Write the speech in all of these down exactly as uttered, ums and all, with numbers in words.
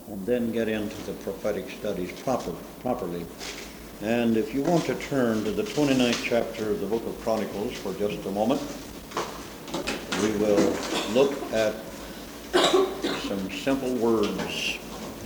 and then get into the prophetic studies proper, properly. And if you want to turn to the twenty-ninth chapter of the book of Chronicles for just a moment, we will look at some simple words.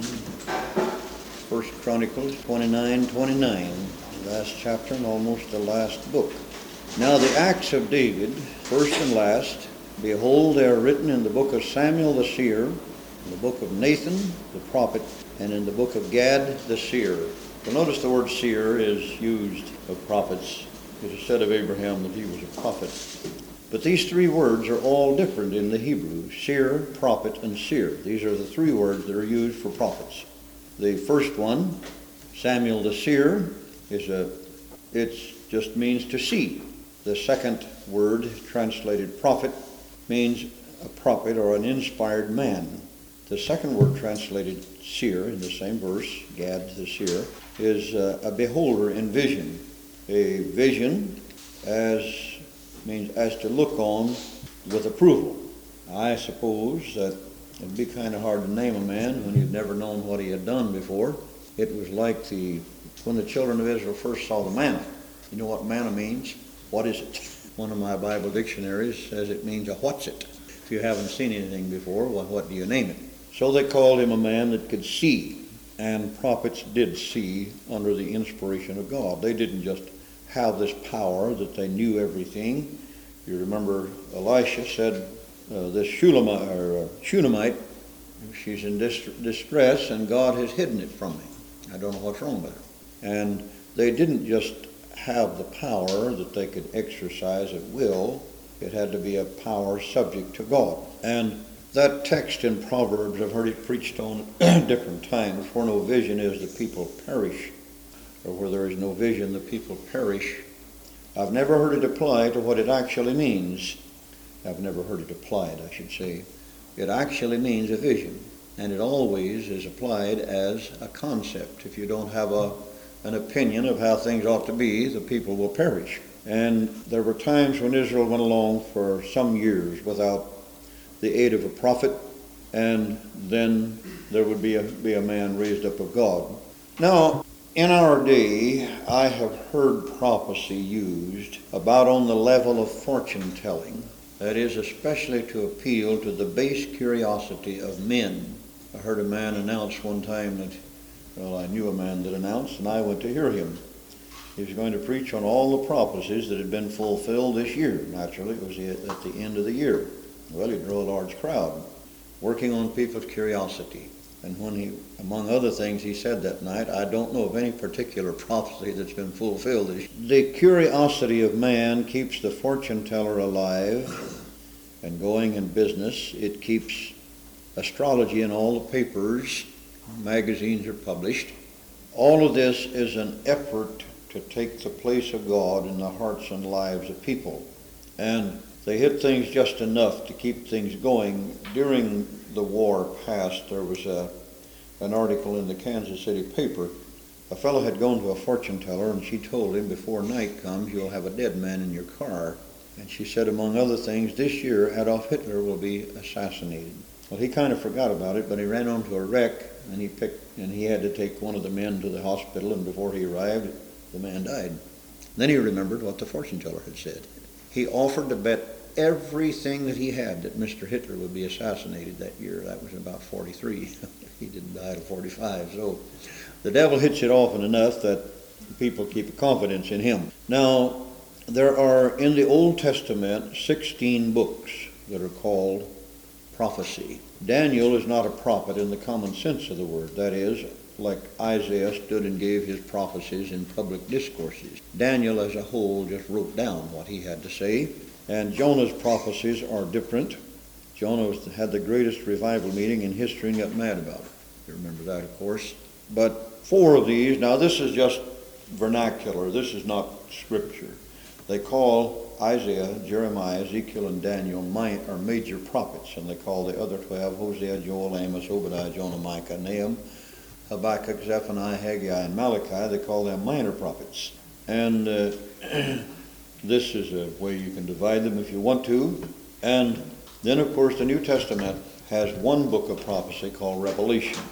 First Chronicles twenty-nine twenty-nine, last chapter and almost the last book. Now the acts of David, first and last, behold, they are written in the book of Samuel the seer, in the book of Nathan the prophet, and in the book of Gad the seer. So notice the word seer is used of prophets. It is said of Abraham that he was a prophet. But these three words are all different in the Hebrew: seer, prophet, and seer. These are the three words that are used for prophets. The first one, Samuel the seer, is a, it just means to see. The second word, translated prophet, means a prophet or an inspired man. The second word, translated seer, in the same verse, Gad the seer, is uh, a beholder in vision. A vision as means as to look on with approval. I suppose that it'd be kind of hard to name a man when you'd never known what he had done before. It was like the when the children of Israel first saw the manna. You know what manna means? What is it? One of my Bible dictionaries says it means a what's it. If you haven't seen anything before, well, what do you name it? So they called him a man that could see, and prophets did see under the inspiration of God. They didn't just have this power that they knew everything. You remember Elisha said, uh, this Shulamite, or, uh, Shunammite, she's in dis- distress, and God has hidden it from me. I don't know what's wrong with her. And they didn't just have the power that they could exercise at will. It had to be a power subject to God. And that text in Proverbs, I've heard it preached on at different times. Where no vision is, the people perish. Or where there is no vision, the people perish. I've never heard it applied to what it actually means. I've never heard it applied, I should say. It actually means a vision. And it always is applied as a concept. If you don't have a, an opinion of how things ought to be, the people will perish. And there were times when Israel went along for some years without the aid of a prophet, and then there would be a, be a man raised up of God. Now, in our day, I have heard prophecy used about on the level of fortune telling. That is, especially to appeal to the base curiosity of men. I heard a man announce one time that, well, I knew a man that announced, and I went to hear him. He was going to preach on all the prophecies that had been fulfilled this year. Naturally, it was at the end of the year. Well, he drew a large crowd, working on people's curiosity. And when he, among other things, he said that night, I don't know of any particular prophecy that's been fulfilled this year. The curiosity of man keeps the fortune teller alive and going in business. It keeps astrology in all the papers. Magazines are published. All of this is an effort to take the place of God in the hearts and lives of people. And they hit things just enough to keep things going. During the war past, there was a, an article in the Kansas City paper. A fellow had gone to a fortune teller, and she told him, before night comes, you'll have a dead man in your car. And she said, among other things, this year Adolf Hitler will be assassinated. Well, he kind of forgot about it, but he ran onto a wreck, and he picked, and he had to take one of the men to the hospital, and before he arrived, the man died. Then he remembered what the fortune teller had said. He offered to bet everything that he had that Mister Hitler would be assassinated that year. That was about forty-three. He didn't die till forty-five. So the devil hits it often enough that people keep a confidence in him. Now, there are in the Old Testament sixteen books that are called prophecy. Daniel is not a prophet in the common sense of the word. That is, like Isaiah stood and gave his prophecies in public discourses. Daniel as a whole just wrote down what he had to say. And Jonah's prophecies are different. Jonah had the greatest revival meeting in history and got mad about it. You remember that, of course. But four of these, now this is just vernacular. This is not scripture. They call Isaiah, Jeremiah, Ezekiel, and Daniel are major prophets, and they call the other twelve, Hosea, Joel, Amos, Obadiah, Jonah, Micah, Nahum, Habakkuk, Zephaniah, Haggai, and Malachi. They call them minor prophets. And uh, this is a way you can divide them if you want to. And then, of course, the New Testament has one book of prophecy called Revelation.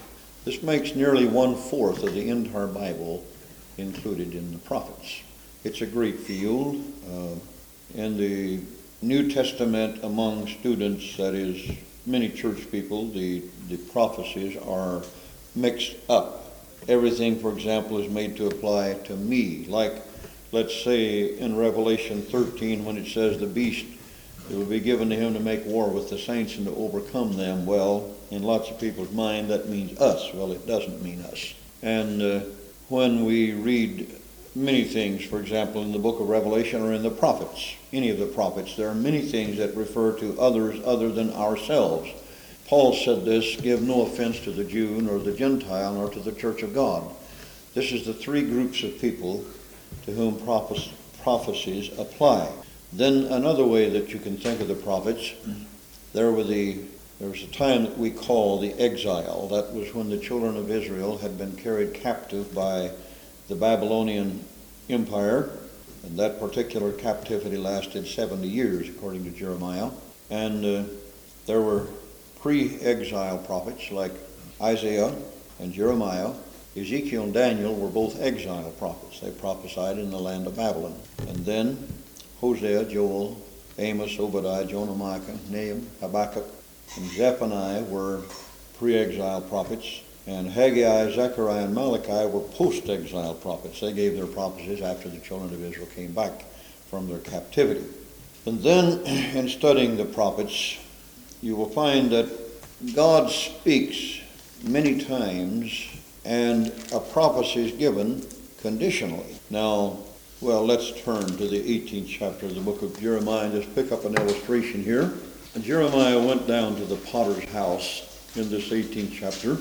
This makes nearly one-fourth of the entire Bible included in the prophets. It's a great field. Uh, in the New Testament, among students, that is, many church people, the, the prophecies are mixed up. Everything, for example, is made to apply to me. Like, let's say in Revelation thirteen, when it says the beast, it will be given to him to make war with the saints and to overcome them. Well, in lots of people's mind, that means us. Well, it doesn't mean us. And uh, when we read many things, for example, in the book of Revelation or in the prophets, any of the prophets, there are many things that refer to others other than ourselves. Paul said this, give no offense to the Jew, nor the Gentile, nor to the church of God. This is the three groups of people to whom prophes- prophecies apply. Then another way that you can think of the prophets, there were the there was a time that we call the exile. That was when the children of Israel had been carried captive by the Babylonian Empire, and that particular captivity lasted seventy years, according to Jeremiah. And uh, there were pre-exile prophets like Isaiah and Jeremiah. Ezekiel and Daniel were both exile prophets. They prophesied in the land of Babylon. And then Hosea, Joel, Amos, Obadiah, Jonah, Micah, Nahum, Habakkuk, and Zephaniah were pre-exile prophets. And Haggai, Zechariah, and Malachi were post-exile prophets. They gave their prophecies after the children of Israel came back from their captivity. And then, in studying the prophets, you will find that God speaks many times, and a prophecy is given conditionally. Now, well, let's turn to the eighteenth chapter of the book of Jeremiah and just pick up an illustration here. Jeremiah went down to the potter's house in this eighteenth chapter.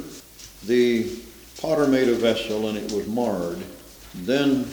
The potter made a vessel, and it was marred. Then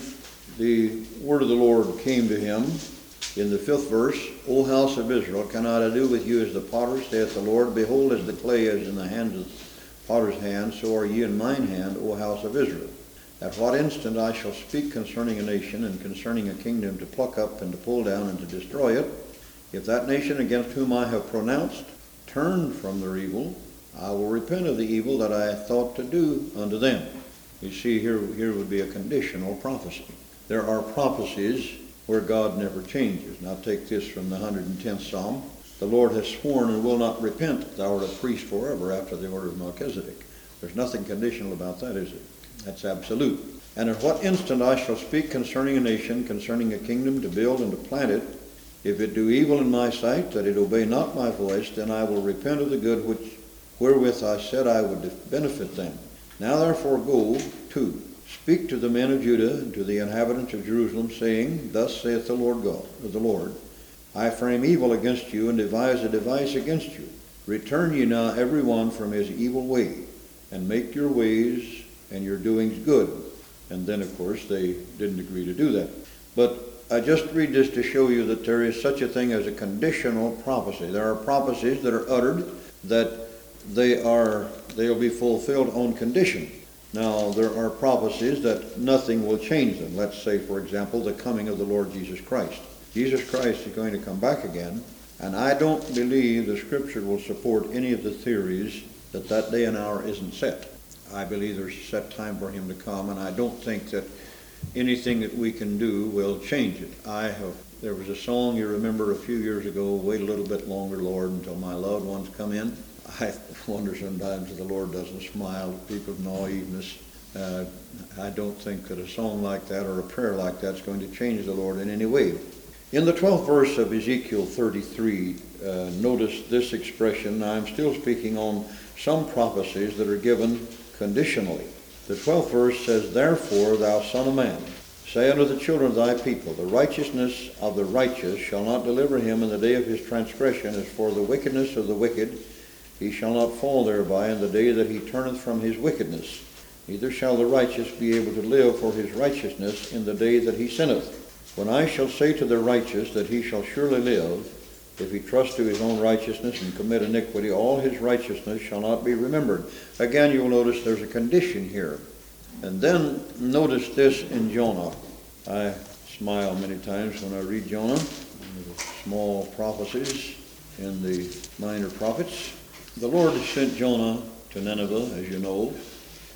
the word of the Lord came to him in the fifth verse, O house of Israel, cannot I do with you as the potter, saith the Lord? Behold, as the clay is in the hands of the potter's hand, so are ye in mine hand, O house of Israel. At what instant I shall speak concerning a nation and concerning a kingdom to pluck up and to pull down and to destroy it. If that nation against whom I have pronounced turn from their evil, I will repent of the evil that I thought to do unto them. You see, here, here would be a conditional prophecy. There are prophecies where God never changes. Now take this from the one hundred tenth Psalm. The Lord has sworn and will not repent. Thou art a priest forever after the order of Melchizedek. There's nothing conditional about that, is it? That's absolute. And at what instant I shall speak concerning a nation, concerning a kingdom, to build and to plant it, if it do evil in my sight, that it obey not my voice, then I will repent of the good which wherewith I said I would benefit them. Now therefore go to, speak to the men of Judah and to the inhabitants of Jerusalem, saying, Thus saith the Lord God, or the Lord, I frame evil against you, and devise a device against you. Return ye now every one from his evil way, and make your ways and your doings good. And then, of course, they didn't agree to do that. But I just read this to show you that there is such a thing as a conditional prophecy. There are prophecies that are uttered that they are, they'll be fulfilled on condition. Now, there are prophecies that nothing will change them. Let's say, for example, the coming of the Lord Jesus Christ. Jesus Christ is going to come back again, and I don't believe the Scripture will support any of the theories that that day and hour isn't set. I believe there's a set time for him to come, and I don't think that anything that we can do will change it. I have, there was a song you remember a few years ago, Wait a Little Bit Longer, Lord, until my loved ones come in. I wonder sometimes if the Lord doesn't smile at people's naiveness. Uh, I don't think that a song like that or a prayer like that is going to change the Lord in any way. In the twelfth verse of Ezekiel thirty-three, uh, notice this expression. Now I'm still speaking on some prophecies that are given conditionally. The twelfth verse says, Therefore, thou son of man, say unto the children of thy people, the righteousness of the righteous shall not deliver him in the day of his transgression, as for the wickedness of the wicked, he shall not fall thereby in the day that he turneth from his wickedness. Neither shall the righteous be able to live for his righteousness in the day that he sinneth. When I shall say to the righteous that he shall surely live, if he trust to his own righteousness and commit iniquity, all his righteousness shall not be remembered. Again, you'll notice there's a condition here. And then notice this in Jonah. I smile many times when I read Jonah, the small prophecies in the minor prophets. The Lord sent Jonah to Nineveh, as you know,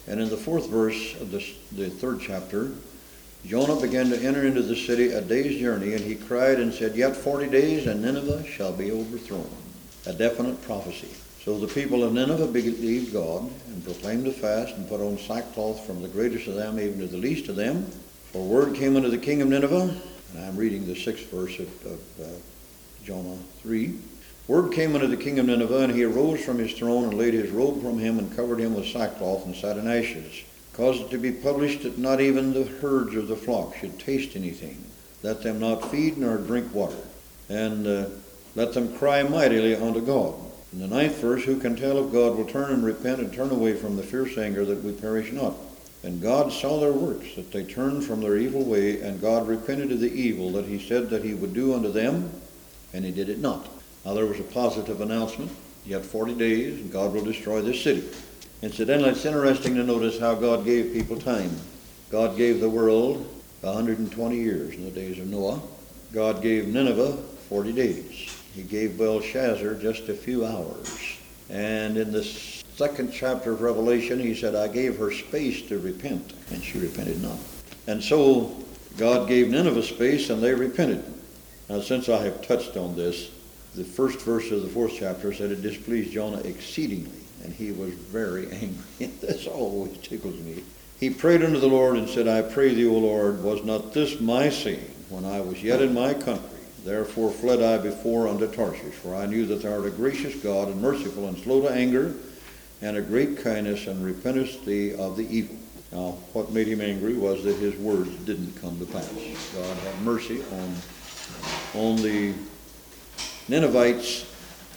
And in the fourth verse of this, the third chapter, Jonah began to enter into the city a day's journey, and he cried and said, Yet forty days, and Nineveh shall be overthrown. A definite prophecy. So the people of Nineveh believed God and proclaimed a fast and put on sackcloth from the greatest of them even to the least of them. For word came unto the king of Nineveh, and I'm reading the sixth verse of, of uh, Jonah three. Word came unto the king of Nineveh, and he arose from his throne and laid his robe from him and covered him with sackcloth and sat in ashes. Caused it to be published that not even the herds of the flock should taste anything. Let them not feed nor drink water. And uh, let them cry mightily unto God. In the ninth verse, who can tell if God will turn and repent and turn away from the fierce anger that we perish not? And God saw their works, that they turned from their evil way, and God repented of the evil that he said that he would do unto them, and he did it not. Now there was a positive announcement, yet forty days, and God will destroy this city. Incidentally, it's interesting to notice how God gave people time. God gave the world one hundred twenty years in the days of Noah. God gave Nineveh forty days. He gave Belshazzar just a few hours. And in the second chapter of Revelation, he said, I gave her space to repent, and she repented not. And so God gave Nineveh space, and they repented. Now, since I have touched on this, the first verse of the fourth chapter said it displeased Jonah exceedingly, and he was very angry. This always tickles me. He prayed unto the Lord and said, I pray thee, O Lord, was not this my saying when I was yet in my country? Therefore fled I before unto Tarshish, for I knew that thou art a gracious God, and merciful, and slow to anger, and a great kindness, and repentest thee of the evil. Now, what made him angry was that his words didn't come to pass. God had mercy on, on the Ninevites,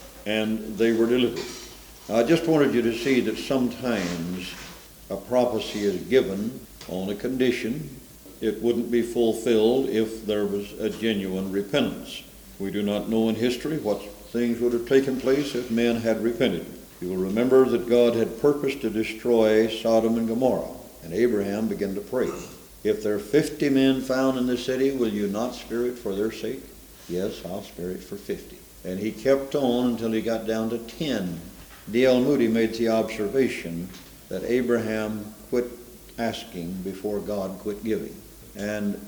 and they were delivered. Now, I just wanted you to see that sometimes a prophecy is given on a condition. It wouldn't be fulfilled if there was a genuine repentance. We do not know in history what things would have taken place if men had repented. You will remember that God had purposed to destroy Sodom and Gomorrah, and Abraham began to pray. If there are fifty men found in the city, will you not spare it for their sake? Yes, I'll spare it for fifty. And he kept on until he got down to ten. D L Moody made the observation that Abraham quit asking before God quit giving. And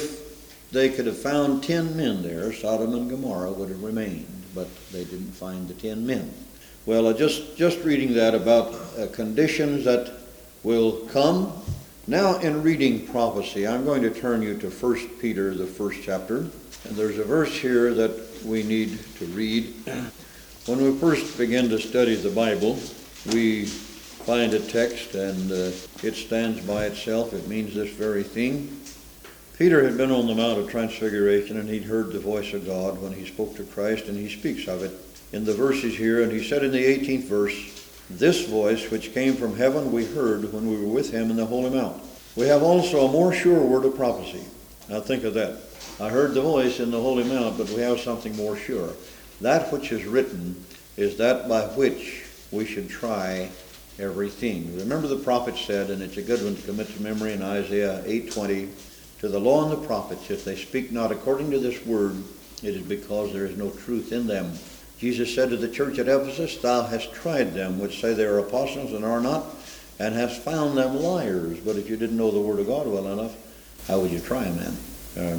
if they could have found ten men there, Sodom and Gomorrah would have remained, but they didn't find the ten men. Well, uh, just, just reading that about uh, conditions that will come. Now, in reading prophecy, I'm going to turn you to First Peter, the first chapter. And there's a verse here that we need to read. When we first begin to study the Bible, we find a text, and uh, it stands by itself. It means this very thing. Peter had been on the Mount of Transfiguration, and he'd heard the voice of God when he spoke to Christ, and he speaks of it in the verses here. And he said in the eighteenth verse, This voice which came from heaven we heard when we were with him in the Holy Mount. We have also a more sure word of prophecy. Now think of that. I heard the voice in the Holy Mount, but we have something more sure. That which is written is that by which we should try everything. Remember the prophet said, and it's a good one to commit to memory in Isaiah eight twenty, to the law and the prophets, if they speak not according to this word, it is because there is no truth in them. Jesus said to the church at Ephesus, Thou hast tried them which say they are apostles and are not, and hast found them liars. But if you didn't know the word of God well enough, how would you try a man? Uh,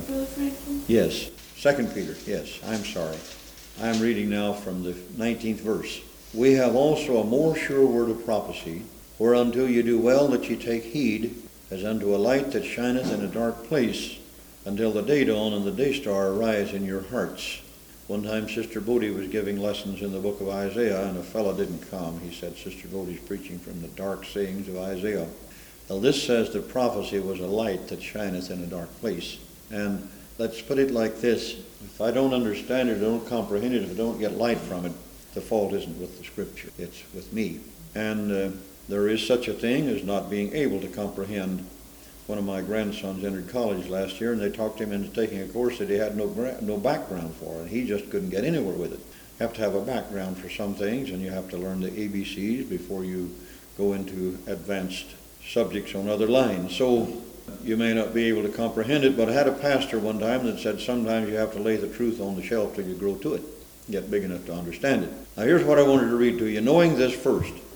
yes. Second Peter. Yes, I'm sorry. I'm reading now from the nineteenth verse. We have also a more sure word of prophecy, whereunto you do well that ye take heed, as unto a light that shineth in a dark place, until the day dawn and the day star arise in your hearts. One time Sister Bodie was giving lessons in the book of Isaiah, and a fellow didn't come. He said, Sister Bodie's preaching from the dark sayings of Isaiah. Well, this says that prophecy was a light that shineth in a dark place. And let's put it like this. If I don't understand it, I don't comprehend it, if I don't get light from it, the fault isn't with the Scripture. It's with me. And uh, there is such a thing as not being able to comprehend. One of my grandsons entered college last year, and they talked him into taking a course that he had no gra- no background for, and he just couldn't get anywhere with it. You have to have a background for some things, and you have to learn the A B Cs before you go into advanced subjects on other lines. So you may not be able to comprehend it, but I had a pastor one time that said sometimes you have to lay the truth on the shelf till you grow to it, get big enough to understand it. Now here's what I wanted to read to you. Knowing this first,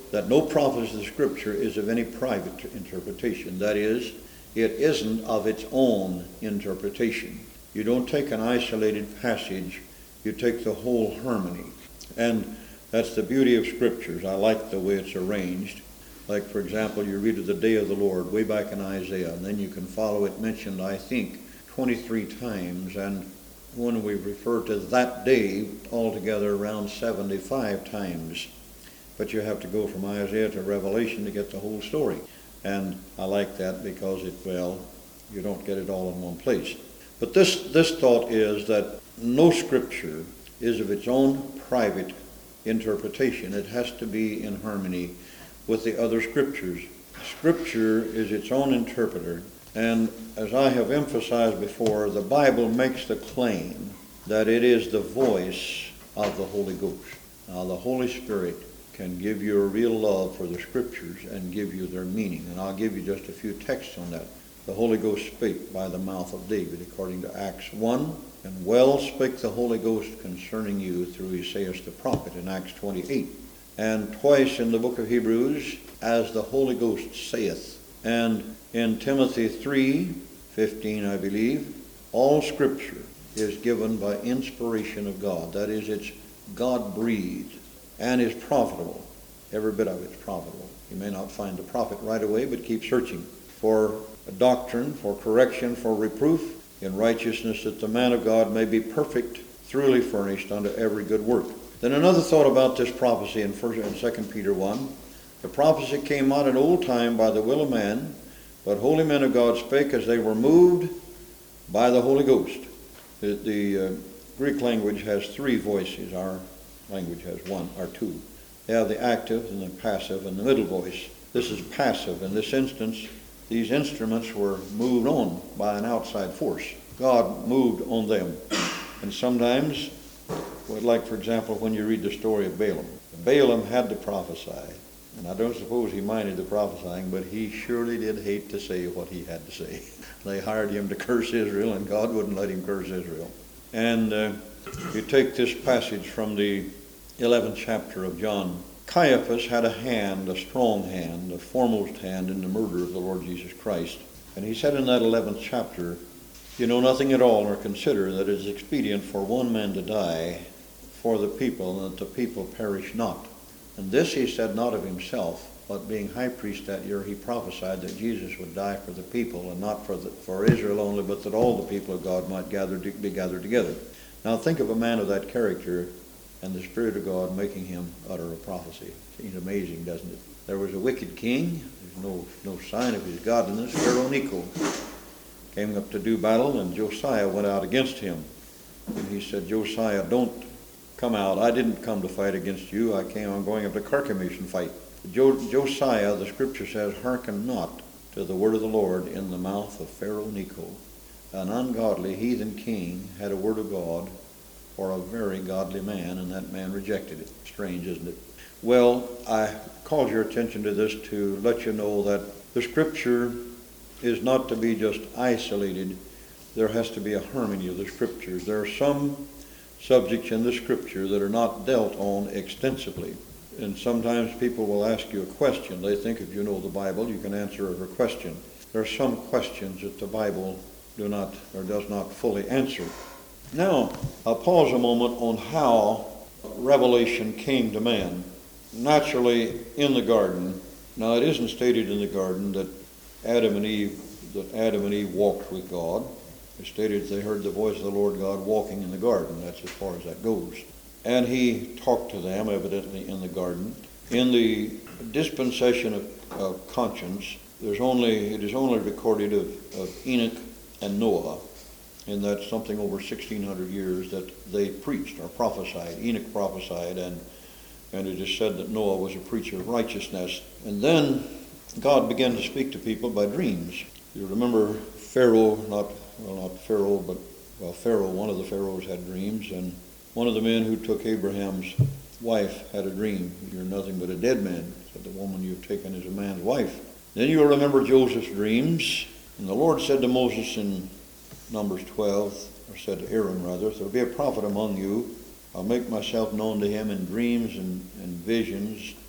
that no prophecy of the Scripture is of any private interpretation. That is, it isn't of its own interpretation. You don't take an isolated passage, you take the whole harmony. And that's the beauty of Scriptures. I like the way it's arranged. Like, for example, you read of the day of the Lord way back in Isaiah, and then you can follow it mentioned, I think, twenty-three times, and when we refer to that day, altogether around seventy-five times. But you have to go from Isaiah to Revelation to get the whole story. And I like that because it, well, you don't get it all in one place. But this, this thought is that no Scripture is of its own private interpretation. It has to be in harmony with the other Scriptures. Scripture is its own interpreter. And as I have emphasized before, the Bible makes the claim that it is the voice of the Holy Ghost. Now, the Holy Spirit can give you a real love for the Scriptures and give you their meaning. And I'll give you just a few texts on that. The Holy Ghost spake by the mouth of David, according to Acts one. And well spake the Holy Ghost concerning you through Esaias the prophet in Acts twenty-eight. And twice in the book of Hebrews, as the Holy Ghost saith. And in Timothy three fifteen, I believe, all Scripture is given by inspiration of God. That is, it's God-breathed and is profitable. Every bit of it's profitable. You may not find the profit right away, but keep searching for a doctrine, for correction, for reproof in righteousness, that the man of God may be perfect, thoroughly furnished unto every good work. Then another thought about this prophecy in First and Second Peter one. The prophecy came not in old time by the will of man, but holy men of God spake as they were moved by the Holy Ghost. The, the uh, Greek language has three voices. Our language has one or two. They have the active and the passive and the middle voice. This is passive. In this instance, these instruments were moved on by an outside force. God moved on them. And sometimes, like for example, when you read the story of Balaam. Balaam had to prophesy. And I don't suppose he minded the prophesying, but he surely did hate to say what he had to say. They hired him to curse Israel, and God wouldn't let him curse Israel. And uh, you take this passage from the eleventh chapter of John. Caiaphas had a hand, a strong hand, a foremost hand in the murder of the Lord Jesus Christ. And he said in that eleventh chapter, you know nothing at all, nor consider that it is expedient for one man to die for the people, and that the people perish not. And this he said not of himself, but being high priest that year, he prophesied that Jesus would die for the people, and not for the, for Israel only, but that all the people of God might gather to, be gathered together. Now think of a man of that character, and the Spirit of God making him utter a prophecy. Seems amazing, doesn't it? There was a wicked king. There's no no sign of his godliness. Pharaoh Necho came up to do battle, and Josiah went out against him. And he said, Josiah, don't come out. I didn't come to fight against you. I came, I'm going up to Carchemish and fight. Jo- Josiah, the Scripture says, hearken not to the word of the Lord in the mouth of Pharaoh Necho. An ungodly heathen king had a word of God for a very godly man, and that man rejected it. Strange, isn't it? Well, I called your attention to this to let you know that the Scripture is not to be just isolated. There has to be a harmony of the Scriptures. There are some subjects in the Scripture that are not dealt on extensively. And sometimes people will ask you a question. They think if you know the Bible, you can answer every question. There are some questions that the Bible do not or does not fully answer. Now, I'll pause a moment on how revelation came to man. Naturally, in the garden. Now, it isn't stated in the garden that Adam and Eve that Adam and Eve walked with God. It's stated they heard the voice of the Lord God walking in the garden. That's as far as that goes. And he talked to them, evidently, in the garden. In the dispensation of, of conscience, there's only it is only recorded of, of Enoch and Noah. And that's something over sixteen hundred years that they preached or prophesied. Enoch prophesied, and and it is said that Noah was a preacher of righteousness. And then God began to speak to people by dreams. You remember Pharaoh, not well, not Pharaoh, but well, Pharaoh. One of the pharaohs had dreams, and one of the men who took Abraham's wife had a dream. You're nothing but a dead man, said the woman you've taken is a man's wife. Then you'll remember Joseph's dreams. And the Lord said to Moses in Numbers twelve, or said to Aaron rather, there will be a prophet among you. I'll make myself known to him in dreams and, and visions,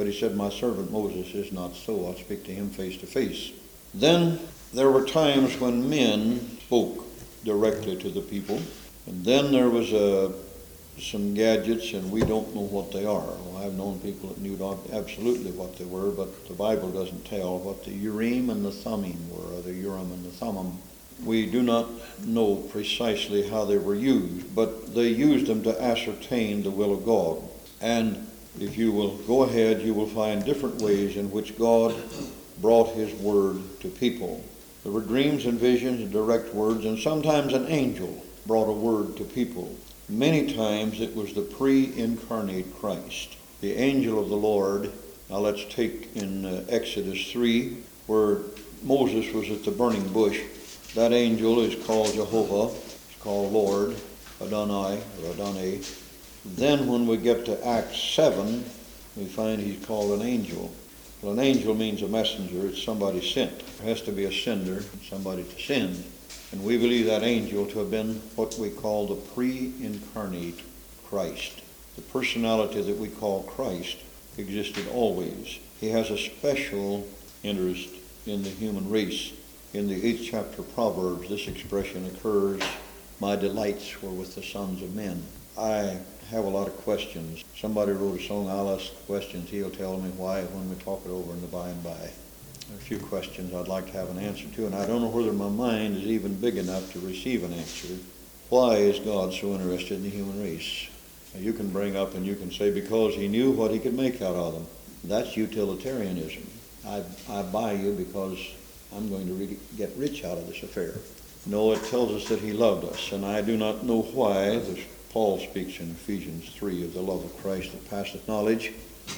But he said, my servant Moses is not so. I'll speak to him face to face. Then there were times when men spoke directly to the people. And then there was a, some gadgets, and we don't know what they are. Well, I've known people that knew absolutely what they were, but the Bible doesn't tell what the Urim and the Thummim were, or the Urim and the Thummim. We do not know precisely how they were used, but they used them to ascertain the will of God. And if you will go ahead, you will find different ways in which God brought his word to people. There were dreams and visions and direct words, and sometimes an angel brought a word to people. Many times it was the pre-incarnate Christ, the angel of the Lord. Now let's take in uh, Exodus three, where Moses was at the burning bush. That angel is called Jehovah, it's called Lord, Adonai, or Adonai. Then when we get to Acts seven, we find he's called an angel. Well, an angel means a messenger. It's somebody sent. There has to be a sender, somebody to send. And we believe that angel to have been what we call the pre-incarnate Christ. The personality that we call Christ existed always. He has a special interest in the human race. In the eighth chapter of Proverbs, this expression occurs, my delights were with the sons of men. I have a lot of questions. Somebody wrote a song, I'll ask questions, he'll tell me why when we talk it over in the by and by. There are a few questions I'd like to have an answer to, and I don't know whether my mind is even big enough to receive an answer. Why is God so interested in the human race? Now, you can bring up and you can say because he knew what he could make out of them. That's utilitarianism. I, I buy you because I'm going to re- get rich out of this affair. No, it tells us that he loved us, and I do not know why. This, Paul speaks in Ephesians three of the love of Christ that passeth knowledge.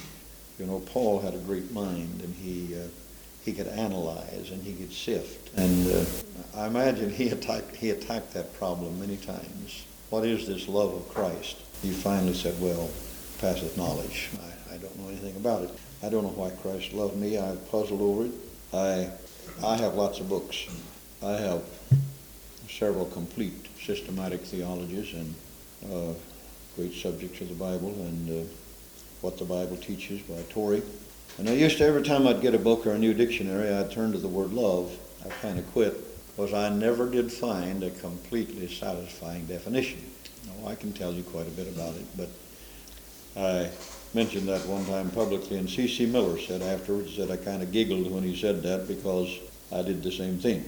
You know, Paul had a great mind, and he uh, he could analyze and he could sift. And uh, I imagine he attacked he attacked that problem many times. What is this love of Christ? He finally said, well, passeth knowledge. I, I don't know anything about it. I don't know why Christ loved me. I've puzzled over it. I I have lots of books. I have several complete systematic theologies and uh, great subjects of the Bible and uh, What the Bible Teaches by Torrey. And I used to, every time I'd get a book or a new dictionary, I'd turn to the word love. I kind of quit because I never did find a completely satisfying definition. Now, I can tell you quite a bit about it, but I mentioned that one time publicly, and C C Miller said afterwards that I kind of giggled when he said that because I did the same thing.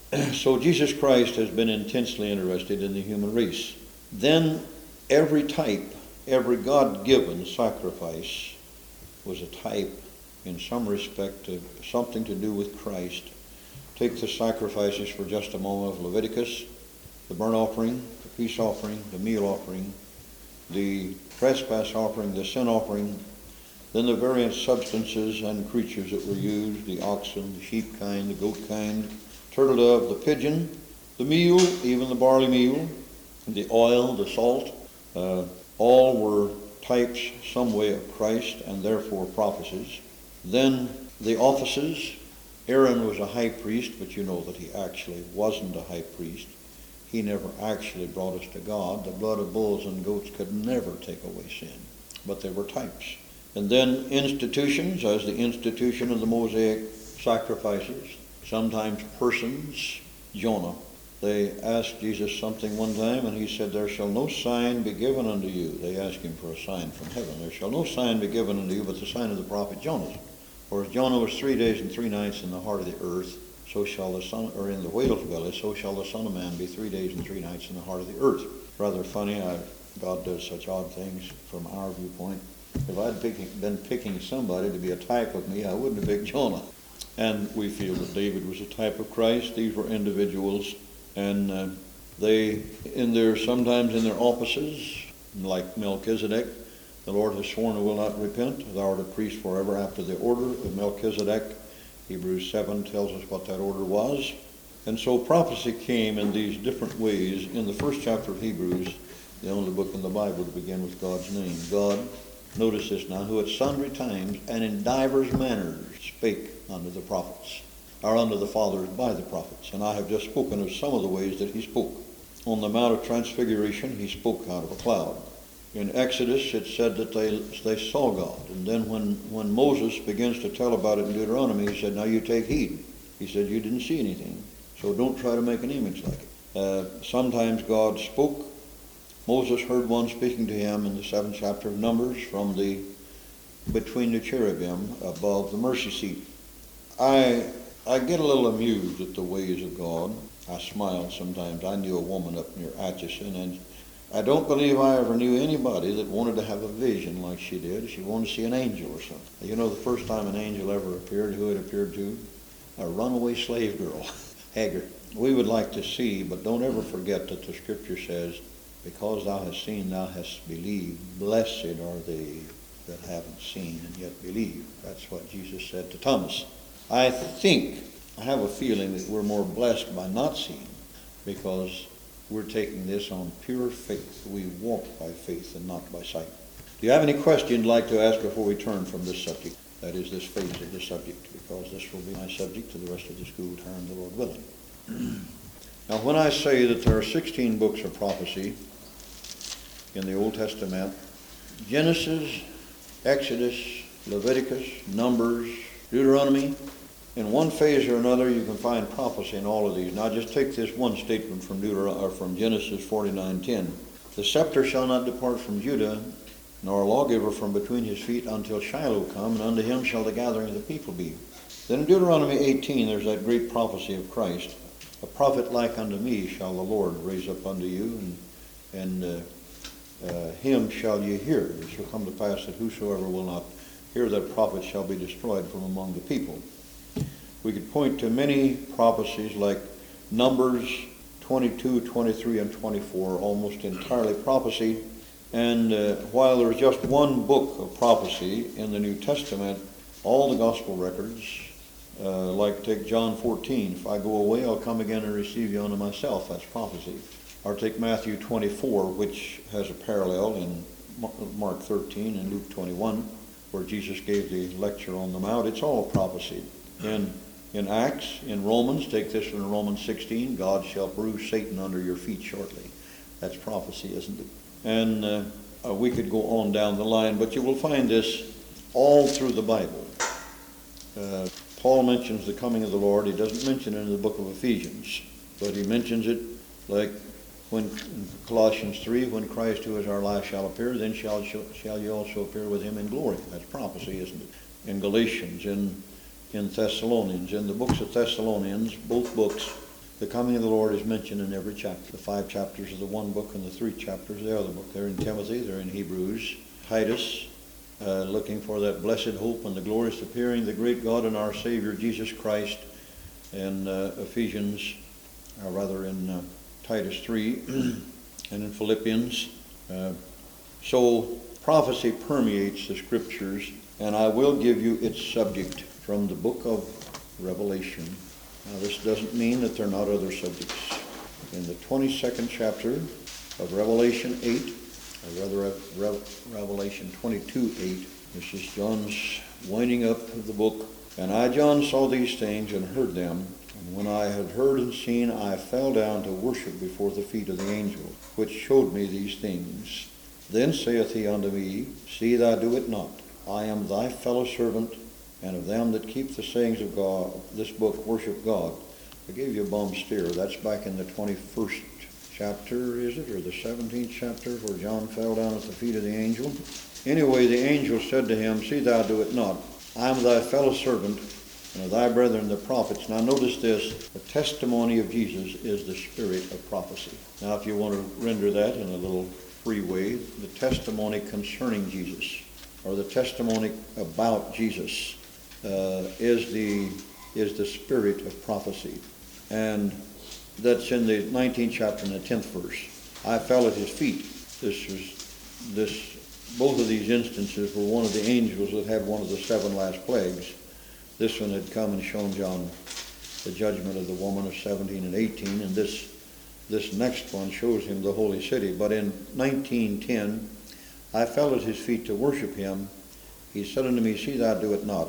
So Jesus Christ has been intensely interested in the human race. Then every type, every God-given sacrifice was a type in some respect of something to do with Christ. Take the sacrifices for just a moment of Leviticus, the burnt offering, the peace offering, the meal offering, the trespass offering, the sin offering, then the various substances and creatures that were used, the oxen, the sheep kind, the goat kind, turtle dove, the pigeon, the meal, even the barley meal, the oil, the salt, uh, all were types some way of Christ and therefore prophecies. Then the offices. Aaron was a high priest, but you know that he actually wasn't a high priest. He never actually brought us to God. The blood of bulls and goats could never take away sin, but they were types. And then institutions, as the institution of the Mosaic sacrifices, sometimes persons. Jonah. They asked Jesus something one time, and he said, there shall no sign be given unto you. They asked him for a sign from heaven. There shall no sign be given unto you but the sign of the prophet Jonah. For as Jonah was three days and three nights in the heart of the earth, so shall the son, or in the whale's belly, so shall the Son of Man be three days and three nights in the heart of the earth. Rather funny, I, God does such odd things from our viewpoint. If I'd picking, been picking somebody to be a type of me, I wouldn't have picked Jonah. And we feel that David was a type of Christ. These were individuals, and uh, they, in their sometimes in their offices, like Melchizedek, the Lord has sworn and will not repent. Thou art a priest forever after the order of Melchizedek. Hebrews seven tells us what that order was. And so prophecy came in these different ways. In the first chapter of Hebrews, the only book in the Bible to begin with God's name. God, notice this now, who at sundry times and in divers manners spake unto the prophets, or unto the fathers by the prophets. And I have just spoken of some of the ways that he spoke. On the Mount of Transfiguration, he spoke out of a cloud. In Exodus, it said that they they saw God. And then when, when Moses begins to tell about it in Deuteronomy, he said, now you take heed. He said, you didn't see anything, so don't try to make an image like it. Uh, sometimes God spoke. Moses heard one speaking to him in the seventh chapter of Numbers from the between the cherubim above the mercy seat. I I get a little amused at the ways of God. I smile sometimes. I knew a woman up near Atchison, and I don't believe I ever knew anybody that wanted to have a vision like she did. She wanted to see an angel or something. You know, the first time an angel ever appeared, who it appeared to? A runaway slave girl, Hagar. We would like to see, but don't ever forget that the Scripture says, because thou hast seen, thou hast believed. Blessed are they that haven't seen and yet believe. That's what Jesus said to Thomas. I think, I have a feeling that we're more blessed by not seeing, because we're taking this on pure faith. We walk by faith and not by sight. Do you have any questions you'd like to ask before we turn from this subject? That is, this phase of the subject, because this will be my subject to the rest of the school term, the Lord willing. Now, when I say that there are sixteen books of prophecy in the Old Testament, Genesis, Exodus, Leviticus, Numbers, Deuteronomy, in one phase or another you can find prophecy in all of these. Now just take this one statement from Deuteronomy, or from Genesis forty-nine ten. The scepter shall not depart from Judah, nor a lawgiver from between his feet until Shiloh come, and unto him shall the gathering of the people be. Then in Deuteronomy eighteen there's that great prophecy of Christ. A prophet like unto me shall the Lord raise up unto you, and, and uh, uh, him shall ye hear. It shall come to pass that whosoever will not hear that prophet shall be destroyed from among the people. We could point to many prophecies like Numbers twenty-two, twenty-three, and twenty-four, almost entirely prophecy. And uh, while there's just one book of prophecy in the New Testament, all the gospel records, uh, like take John fourteen, if I go away, I'll come again and receive you unto myself. That's prophecy. Or take Matthew twenty-four, which has a parallel in Mark thirteen and Luke twenty-one, where Jesus gave the lecture on the Mount. It's all prophecy. In, in Acts, in Romans, take this from Romans sixteen, God shall bruise Satan under your feet shortly. That's prophecy, isn't it? And uh, uh, we could go on down the line, but you will find this all through the Bible. Uh, Paul mentions the coming of the Lord. He doesn't mention it in the book of Ephesians, but he mentions it like when in Colossians three, when Christ who is our life shall appear, then shall, shall you also appear with him in glory. That's prophecy, isn't it? In Galatians, in, in Thessalonians, in the books of Thessalonians, both books, the coming of the Lord is mentioned in every chapter. The five chapters of the one book and the three chapters of the other book. They're in Timothy, they're in Hebrews, Titus, uh, looking for that blessed hope and the glorious appearing of the great God and our Savior Jesus Christ, in uh, Ephesians, or rather in uh, Titus three, and in Philippians. Uh, so prophecy permeates the Scriptures, and I will give you its subject from the book of Revelation. Now, this doesn't mean that there are not other subjects. In the twenty-second chapter of Revelation eight, or rather Re- Revelation twenty-two eight, this is John's winding up of the book. And I, John, saw these things and heard them. And when I had heard and seen, I fell down to worship before the feet of the angel, which showed me these things. Then saith he unto me, See thou do it not. I am thy fellow servant, and of them that keep the sayings of God, this book, worship God. I gave you a bum steer. That's back in the twenty-first chapter, is it, or the seventeenth chapter, where John fell down at the feet of the angel. Anyway, the angel said to him, See thou do it not. I am thy fellow servant, and of thy brethren the prophets. Now notice this, the testimony of Jesus is the spirit of prophecy. Now if you want to render that in a little free way, the testimony concerning Jesus, or the testimony about Jesus, Uh, is the is the spirit of prophecy. And that's in the nineteenth chapter and the tenth verse. I fell at his feet. This was this both of these instances were one of the angels that had one of the seven last plagues. This one had come and shown John the judgment of the woman of seventeen and eighteen, and this this next one shows him the holy city. But in nineteen ten, I fell at his feet to worship him. He said unto me, See thou do it not.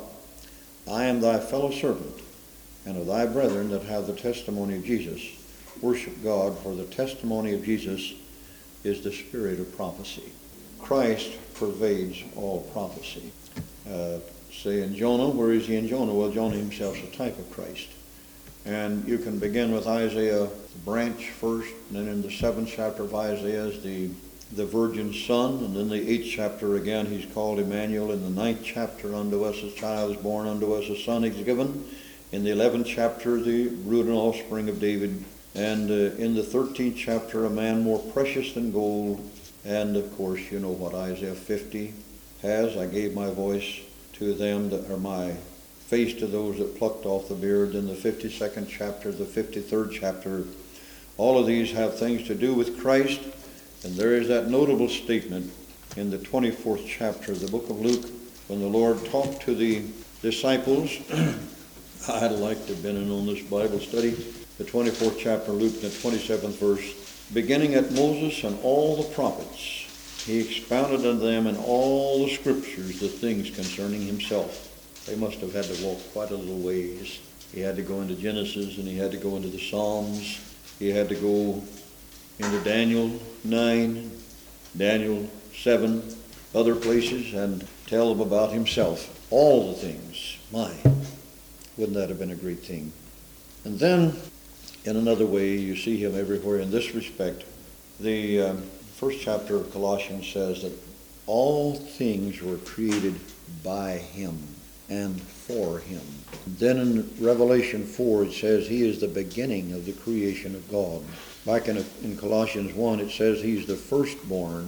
I am thy fellow servant, and of thy brethren that have the testimony of Jesus. Worship God, for the testimony of Jesus is the spirit of prophecy. Christ pervades all prophecy. Uh, say in Jonah, where is he in Jonah? Well, Jonah himself is a type of Christ. And you can begin with Isaiah, the branch first, and then in the seventh chapter of Isaiah is the, the virgin son, and then the eighth chapter again he's called Emmanuel. In the ninth chapter, unto us a child is born, unto us a son is given. In the eleventh chapter, the root and offspring of David. And uh, in the thirteenth chapter, a man more precious than gold. And of course, you know what Isaiah fifty has. I gave my voice to them that are my face to those that plucked off the beard. In the fifty-second chapter, the fifty-third chapter, all of these have things to do with Christ. And there is that notable statement in the twenty-fourth chapter of the book of Luke, when the Lord talked to the disciples. I'd like to have been in on this Bible study. The twenty-fourth chapter of Luke, the twenty-seventh verse. Beginning at Moses and all the prophets, he expounded unto them in all the scriptures the things concerning himself. They must have had to walk quite a little ways. He had to go into Genesis, and he had to go into the Psalms. He had to go into Daniel nine, Daniel seven, other places, and tell them about himself. All the things. My, wouldn't that have been a great thing? And then, in another way, you see him everywhere in this respect. The um, first chapter of Colossians says that all things were created by him and for him. Then in Revelation four, it says he is the beginning of the creation of God. Back in, in Colossians one, it says he's the firstborn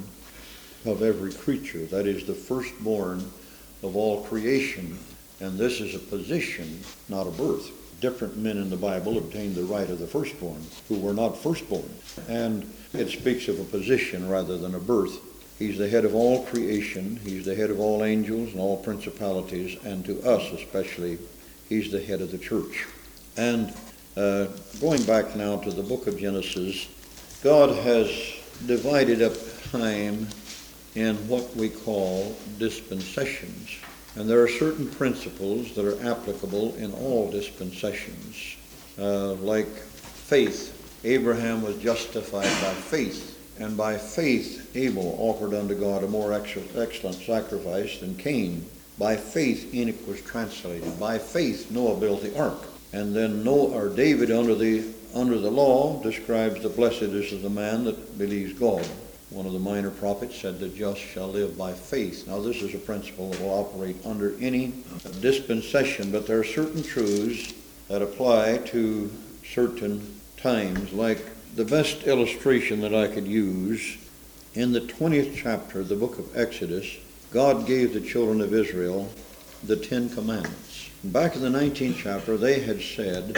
of every creature. That is, the firstborn of all creation. And this is a position, not a birth. Different men in the Bible obtained the right of the firstborn, who were not firstborn. And it speaks of a position rather than a birth. He's the head of all creation. He's the head of all angels and all principalities. And to us especially, he's the head of the church. And uh, going back now to the book of Genesis, God has divided up time in what we call dispensations. And there are certain principles that are applicable in all dispensations, uh, like faith. Abraham was justified by faith, and by faith Abel offered unto God a more excellent sacrifice than Cain. By faith Enoch was translated. By faith Noah built the ark. And then Noah, or David under the under the law describes the blessedness of the man that believes God. One of the minor prophets said, the just shall live by faith. Now this is a principle that will operate under any dispensation, but there are certain truths that apply to certain times. Like the best illustration that I could use, in the twentieth chapter of the book of Exodus, God gave the children of Israel the Ten Commandments. Back in the nineteenth chapter, they had said,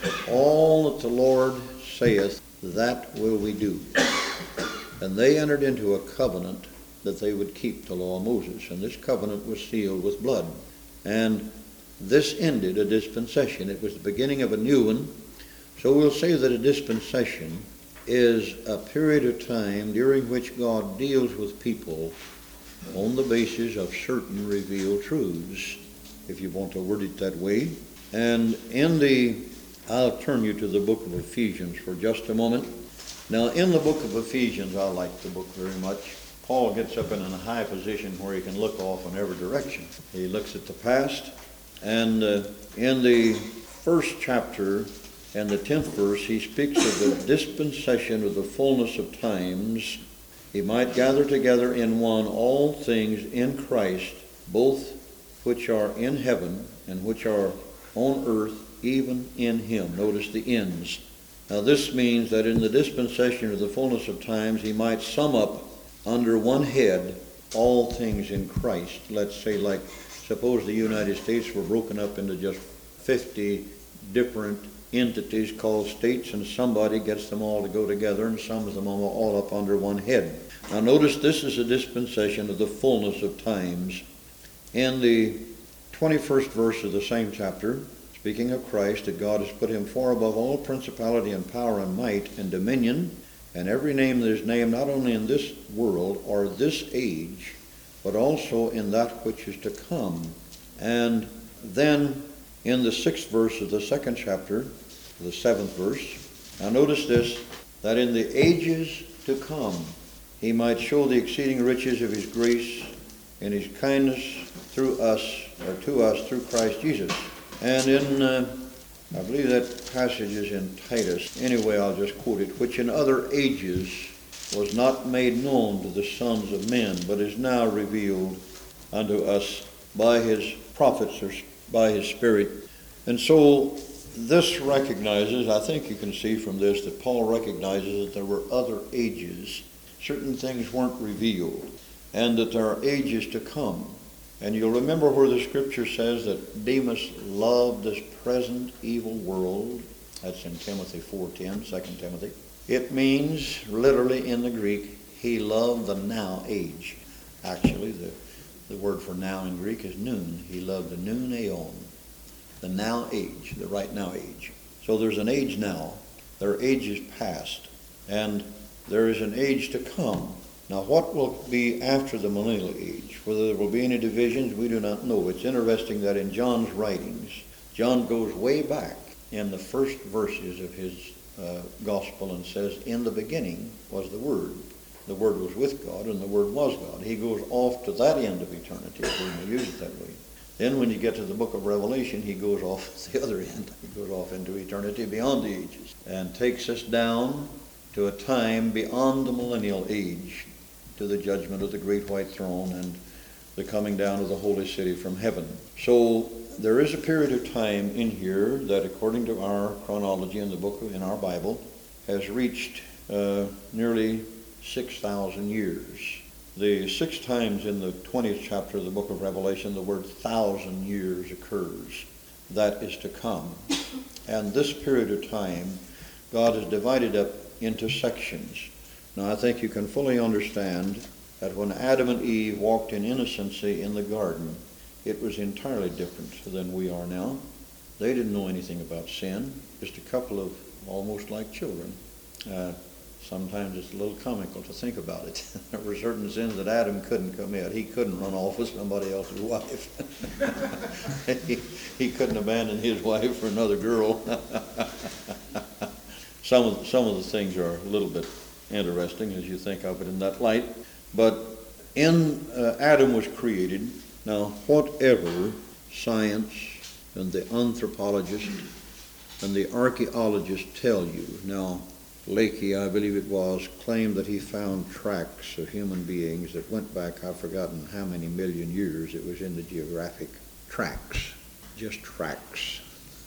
all that the Lord saith, that will we do. And they entered into a covenant that they would keep the law of Moses. And this covenant was sealed with blood. And this ended a dispensation. It was the beginning of a new one. So we'll say that a dispensation is a period of time during which God deals with people on the basis of certain revealed truths, if you want to word it that way. And in the, I'll turn you to the book of Ephesians for just a moment. Now, in the book of Ephesians, I like the book very much. Paul gets up in a high position where he can look off in every direction. He looks at the past, and uh, in the first chapter and the tenth verse, he speaks of the dispensation of the fullness of times. He might gather together in one all things in Christ, both which are in heaven and which are on earth, even in him. Notice the ends. Now this means that in the dispensation of the fullness of times, he might sum up under one head all things in Christ. Let's say, like, suppose the United States were broken up into just fifty different entities called states, and somebody gets them all to go together and sums them all up under one head. Now notice this is a dispensation of the fullness of times. In the twenty-first verse of the same chapter, speaking of Christ, that God has put him far above all principality and power and might and dominion, and every name that is named not only in this world or this age, but also in that which is to come. And then in the sixth verse of the second chapter, the seventh verse, now notice this, that in the ages to come, he might show the exceeding riches of his grace and his kindness through us, or to us, through Christ Jesus. And in, uh, I believe that passage is in Titus. Anyway, I'll just quote it. Which in other ages was not made known to the sons of men, but is now revealed unto us by his prophets, or by his Spirit. And so this recognizes, I think you can see from this, that Paul recognizes that there were other ages. Certain things weren't revealed, and that there are ages to come. And you'll remember where the scripture says that Demas loved this present evil world. That's in Timothy four ten, Second Timothy. It means, literally in the Greek, he loved the now age. Actually, the, the word for now in Greek is noon. He loved the noon aeon, the now age, the right now age. So there's an age now. There are ages past. And there is an age to come. Now, what will be after the millennial age? Whether there will be any divisions, we do not know. It's interesting that in John's writings, John goes way back in the first verses of his uh, gospel and says, in the beginning was the Word. The Word was with God, and the Word was God. He goes off to that end of eternity, if we may use it that way. Then when you get to the book of Revelation, he goes off the other end. He goes off into eternity beyond the ages and takes us down to a time beyond the millennial age, to the judgment of the great white throne and the coming down of the holy city from heaven. So there is a period of time in here that, according to our chronology in the book in our Bible, has reached uh, nearly six thousand years. The six times in the twentieth chapter of the book of Revelation, the word thousand years occurs. That is to come. And this period of time, God has divided up into sections. Now, I think you can fully understand that when Adam and Eve walked in innocency in the garden, it was entirely different than we are now. They didn't know anything about sin, just a couple of almost like children. Uh, sometimes it's a little comical to think about it. There were certain sins that Adam couldn't commit. He couldn't run off with somebody else's wife. he, he couldn't abandon his wife for another girl. some, of, some of the things are a little bit interesting as you think of it in that light. But in uh, Adam was created. Now, whatever science and the anthropologist and the archaeologist tell you, now Leakey, I believe it was, claimed that he found tracks of human beings that went back, I've forgotten how many million years. It was in the geographic tracks, just tracks.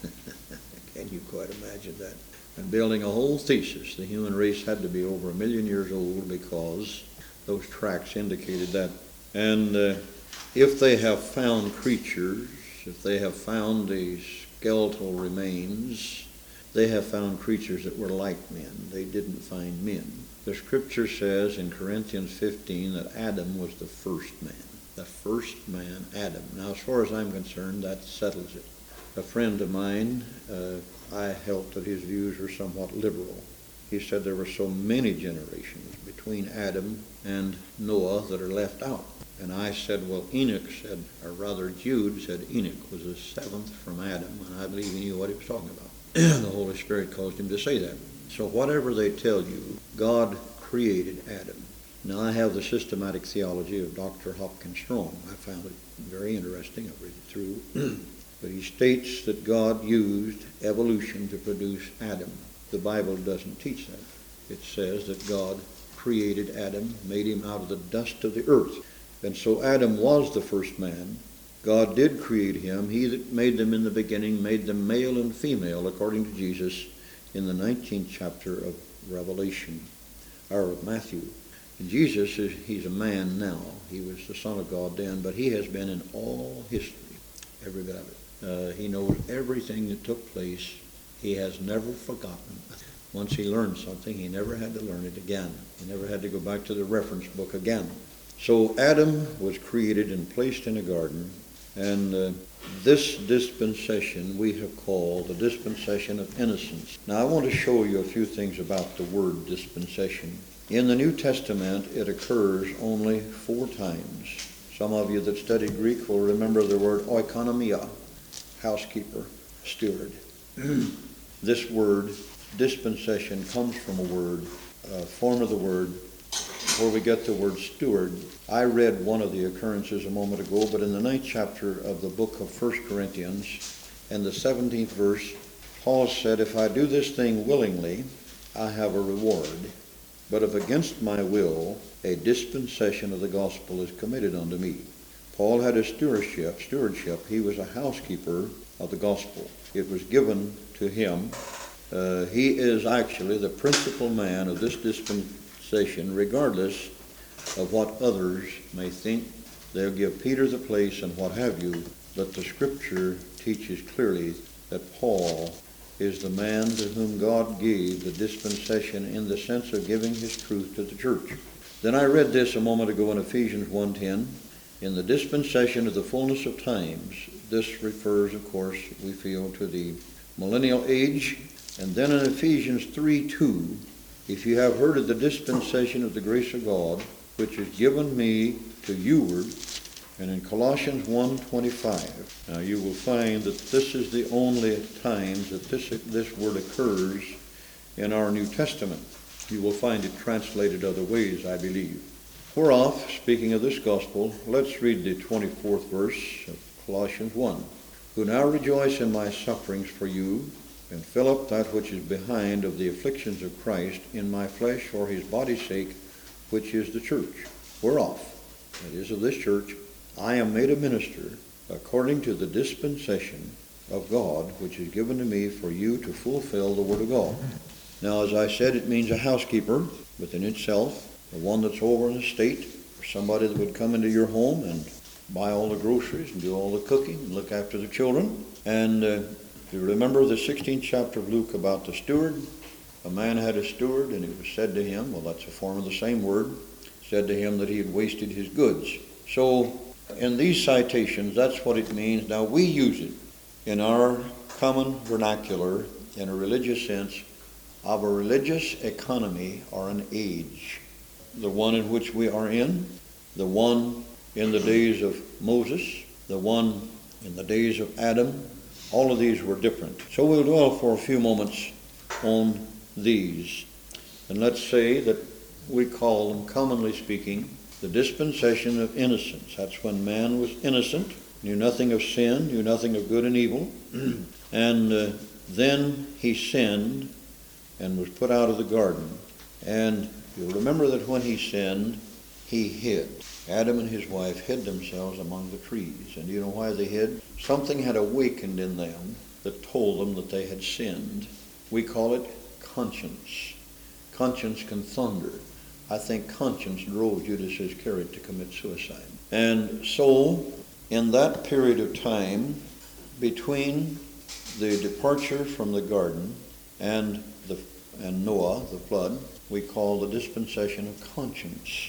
Can you quite imagine that? And building a whole thesis, the human race had to be over a million years old because those tracks indicated that. And uh, if they have found creatures, if they have found the skeletal remains, they have found creatures that were like men. They didn't find men. The scripture says in Corinthians fifteen that Adam was the first man. The first man, Adam. Now, as far as I'm concerned, that settles it. A friend of mine, uh, I felt that his views were somewhat liberal. He said there were so many generations between Adam and Noah that are left out. And I said, well, Enoch said, or rather Jude said Enoch was the seventh from Adam, and I believe he knew what he was talking about. The Holy Spirit caused him to say that. So whatever they tell you, God created Adam. Now, I have the systematic theology of Doctor Hopkins Strong. I found it very interesting. I've read it through. But he states that God used evolution to produce Adam. The Bible doesn't teach that. It says that God created Adam, made him out of the dust of the earth. And so Adam was the first man. God did create him. He that made them in the beginning made them male and female, according to Jesus in the nineteenth chapter of Revelation, or of Matthew. And Jesus, is he's a man now. He was the Son of God then, but he has been in all history, every bit of it. Uh, he knows everything that took place. He has never forgotten. Once he learned something, he never had to learn it again. He never had to go back to the reference book again. So Adam was created and placed in a garden, and uh, this dispensation we have called the dispensation of innocence. Now, I want to show you a few things about the word dispensation. In the New Testament, it occurs only four times. Some of you that study Greek will remember the word oikonomia, housekeeper, steward. This word, dispensation, comes from a word, a form of the word where we get the word steward. I read one of the occurrences a moment ago, but in the ninth chapter of the book of First Corinthians, and the seventeenth verse, Paul said, "If I do this thing willingly, I have a reward. But if against my will, a dispensation of the gospel is committed unto me." Paul had a stewardship. Stewardship. He was a housekeeper of the gospel. It was given to him. Uh, he is actually the principal man of this dispensation, regardless of what others may think. They'll give Peter the place and what have you, but the Scripture teaches clearly that Paul is the man to whom God gave the dispensation in the sense of giving his truth to the church. Then I read this a moment ago in Ephesians one ten. In the dispensation of the fullness of times, this refers, of course, we feel, to the millennial age. And then in Ephesians three two, if you have heard of the dispensation of the grace of God, which is given me to youward, and in Colossians one twenty-five, now you will find that this is the only times that this, this word occurs in our New Testament. You will find it translated other ways, I believe. Whereof, speaking of this gospel, let's read the twenty-fourth verse of Colossians one. Who now rejoice in my sufferings for you, and fill up that which is behind of the afflictions of Christ in my flesh for his body's sake, which is the church. Whereof, that is of this church, I am made a minister according to the dispensation of God, which is given to me for you to fulfill the word of God. Now, as I said, it means a housekeeper within itself, the one that's over an estate, or somebody that would come into your home and buy all the groceries and do all the cooking and look after the children. And uh, if you remember the sixteenth chapter of Luke about the steward, a man had a steward, and it was said to him, well, that's a form of the same word, said to him that he had wasted his goods. So in these citations, that's what it means. Now we use it in our common vernacular in a religious sense of a religious economy or an age. The one in which we are in, the one in the days of Moses, the one in the days of Adam, all of these were different. So we'll dwell for a few moments on these. And let's say that we call them, commonly speaking, the dispensation of innocence. That's when man was innocent, knew nothing of sin, knew nothing of good and evil, and uh, then he sinned and was put out of the garden. And you'll remember that when he sinned, he hid. Adam and his wife hid themselves among the trees. And do you know why they hid? Something had awakened in them that told them that they had sinned. We call it conscience. Conscience can thunder. I think conscience drove Judas Iscariot to commit suicide. And so, in that period of time, between the departure from the garden and the and Noah, the flood, we call the dispensation of conscience.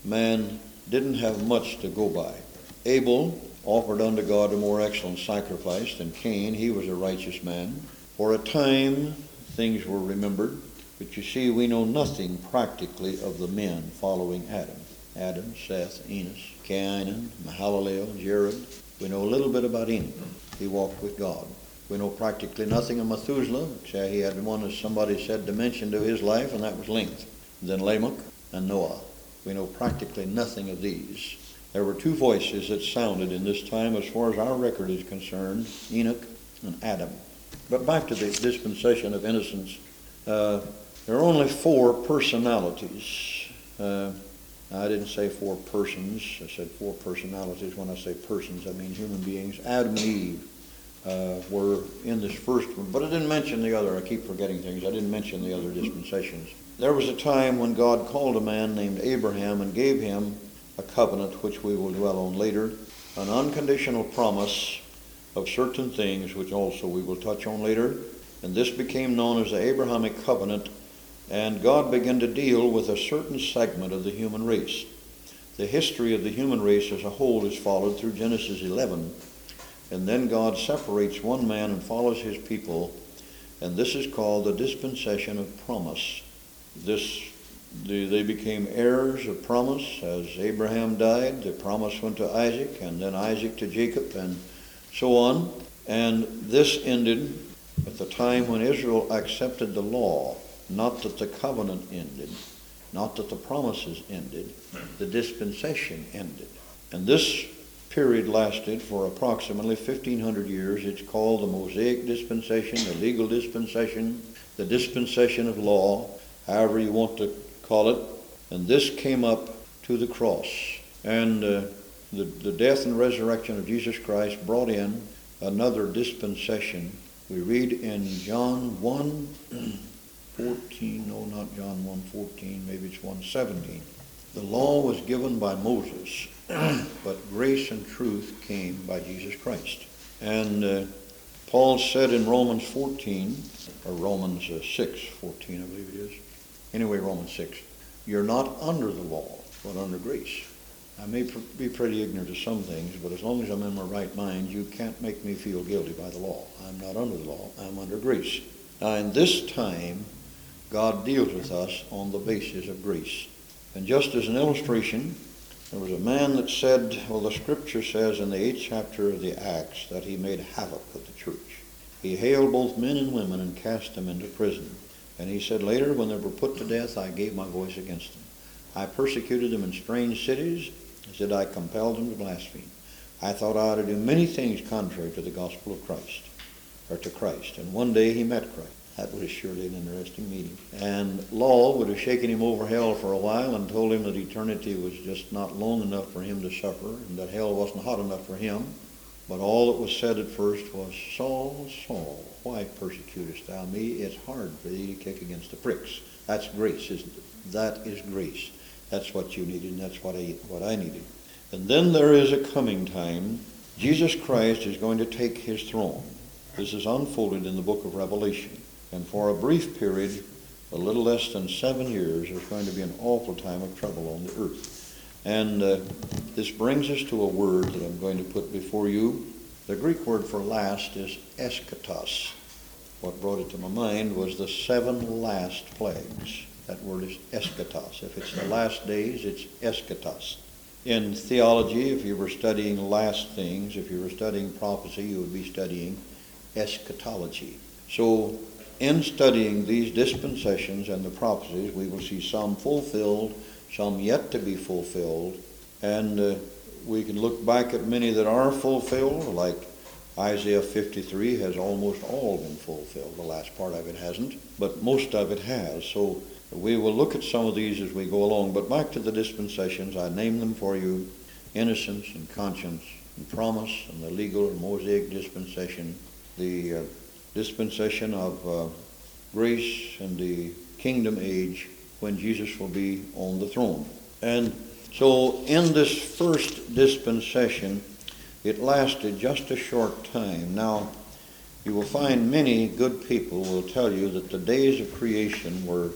Man didn't have much to go by. Abel offered unto God a more excellent sacrifice than Cain. He was a righteous man. For a time, things were remembered. But you see, we know nothing practically of the men following Adam. Adam, Seth, Enos, Cainan, Mahalalel, Jared. We know a little bit about Enoch. He walked with God. We know practically nothing of Methuselah, except he had one, as somebody said, dimension to his life, and that was length. Then Lamech and Noah. We know practically nothing of these. There were two voices that sounded in this time as far as our record is concerned, Enoch and Adam. But back to the dispensation of innocence. Uh, there are only four personalities. Uh, I didn't say four persons. I said four personalities. When I say persons, I mean human beings. Adam and Eve uh, were in this first one. But I didn't mention the other. I keep forgetting things. I didn't mention the other dispensations. There was a time when God called a man named Abraham and gave him a covenant, which we will dwell on later, an unconditional promise of certain things, which also we will touch on later. And this became known as the Abrahamic covenant, and God began to deal with a certain segment of the human race. The history of the human race as a whole is followed through Genesis eleven, and then God separates one man and follows his people, and this is called the dispensation of promise. This, the, they became heirs of promise. As Abraham died, the promise went to Isaac, and then Isaac to Jacob, and so on. And this ended at the time when Israel accepted the law. Not that the covenant ended. Not that the promises ended, the dispensation ended. And this period lasted for approximately fifteen hundred years. It's called the Mosaic dispensation, the legal dispensation, the dispensation of law, however you want to call it. And this came up to the cross. And uh, the, the death and resurrection of Jesus Christ brought in another dispensation. We read in John one fourteen, no, not John one fourteen, maybe it's one seventeen. The law was given by Moses, but grace and truth came by Jesus Christ. And uh, Paul said in Romans fourteen, or Romans uh, six fourteen, I believe it is. Anyway, Romans six, you're not under the law, but under grace. I may pr- be pretty ignorant of some things, but as long as I'm in my right mind, you can't make me feel guilty by the law. I'm not under the law, I'm under grace. Now in this time, God deals with us on the basis of grace. And just as an illustration, there was a man that said, well, the scripture says in the eighth chapter of the Acts that he made havoc of the church. He hailed both men and women and cast them into prison. And he said later, when they were put to death, I gave my voice against them. I persecuted them in strange cities. He said, I compelled them to blaspheme. I thought I ought to do many things contrary to the gospel of Christ, or to Christ. And one day he met Christ. That was surely an interesting meeting. And law would have shaken him over hell for a while and told him that eternity was just not long enough for him to suffer and that hell wasn't hot enough for him. But all that was said at first was, Saul, Saul, why persecutest thou me? It's hard for thee to kick against the pricks. That's grace, isn't it? That is grace. That's what you needed, and that's what I, what I needed. And then there is a coming time. Jesus Christ is going to take his throne. This is unfolded in the book of Revelation. And for a brief period, a little less than seven years, there's going to be an awful time of trouble on the earth. And uh, this brings us to a word that I'm going to put before you. The Greek word for last is eschatos. What brought it to my mind was the seven last plagues. That word is eschatos. If it's the last days, it's eschatos. In theology, if you were studying last things, if you were studying prophecy, you would be studying eschatology. So, in studying these dispensations and the prophecies, we will see some fulfilled, some yet to be fulfilled, and uh, we can look back at many that are fulfilled, like Isaiah fifty-three has almost all been fulfilled. The last part of it hasn't, but most of it has. So we will look at some of these as we go along. But back to the dispensations, I name them for you: innocence and conscience and promise, and the legal or Mosaic dispensation, the uh, dispensation of uh, grace, and the kingdom age when Jesus will be on the throne. And so in this first dispensation, it lasted just a short time. Now, you will find many good people will tell you that the days of creation were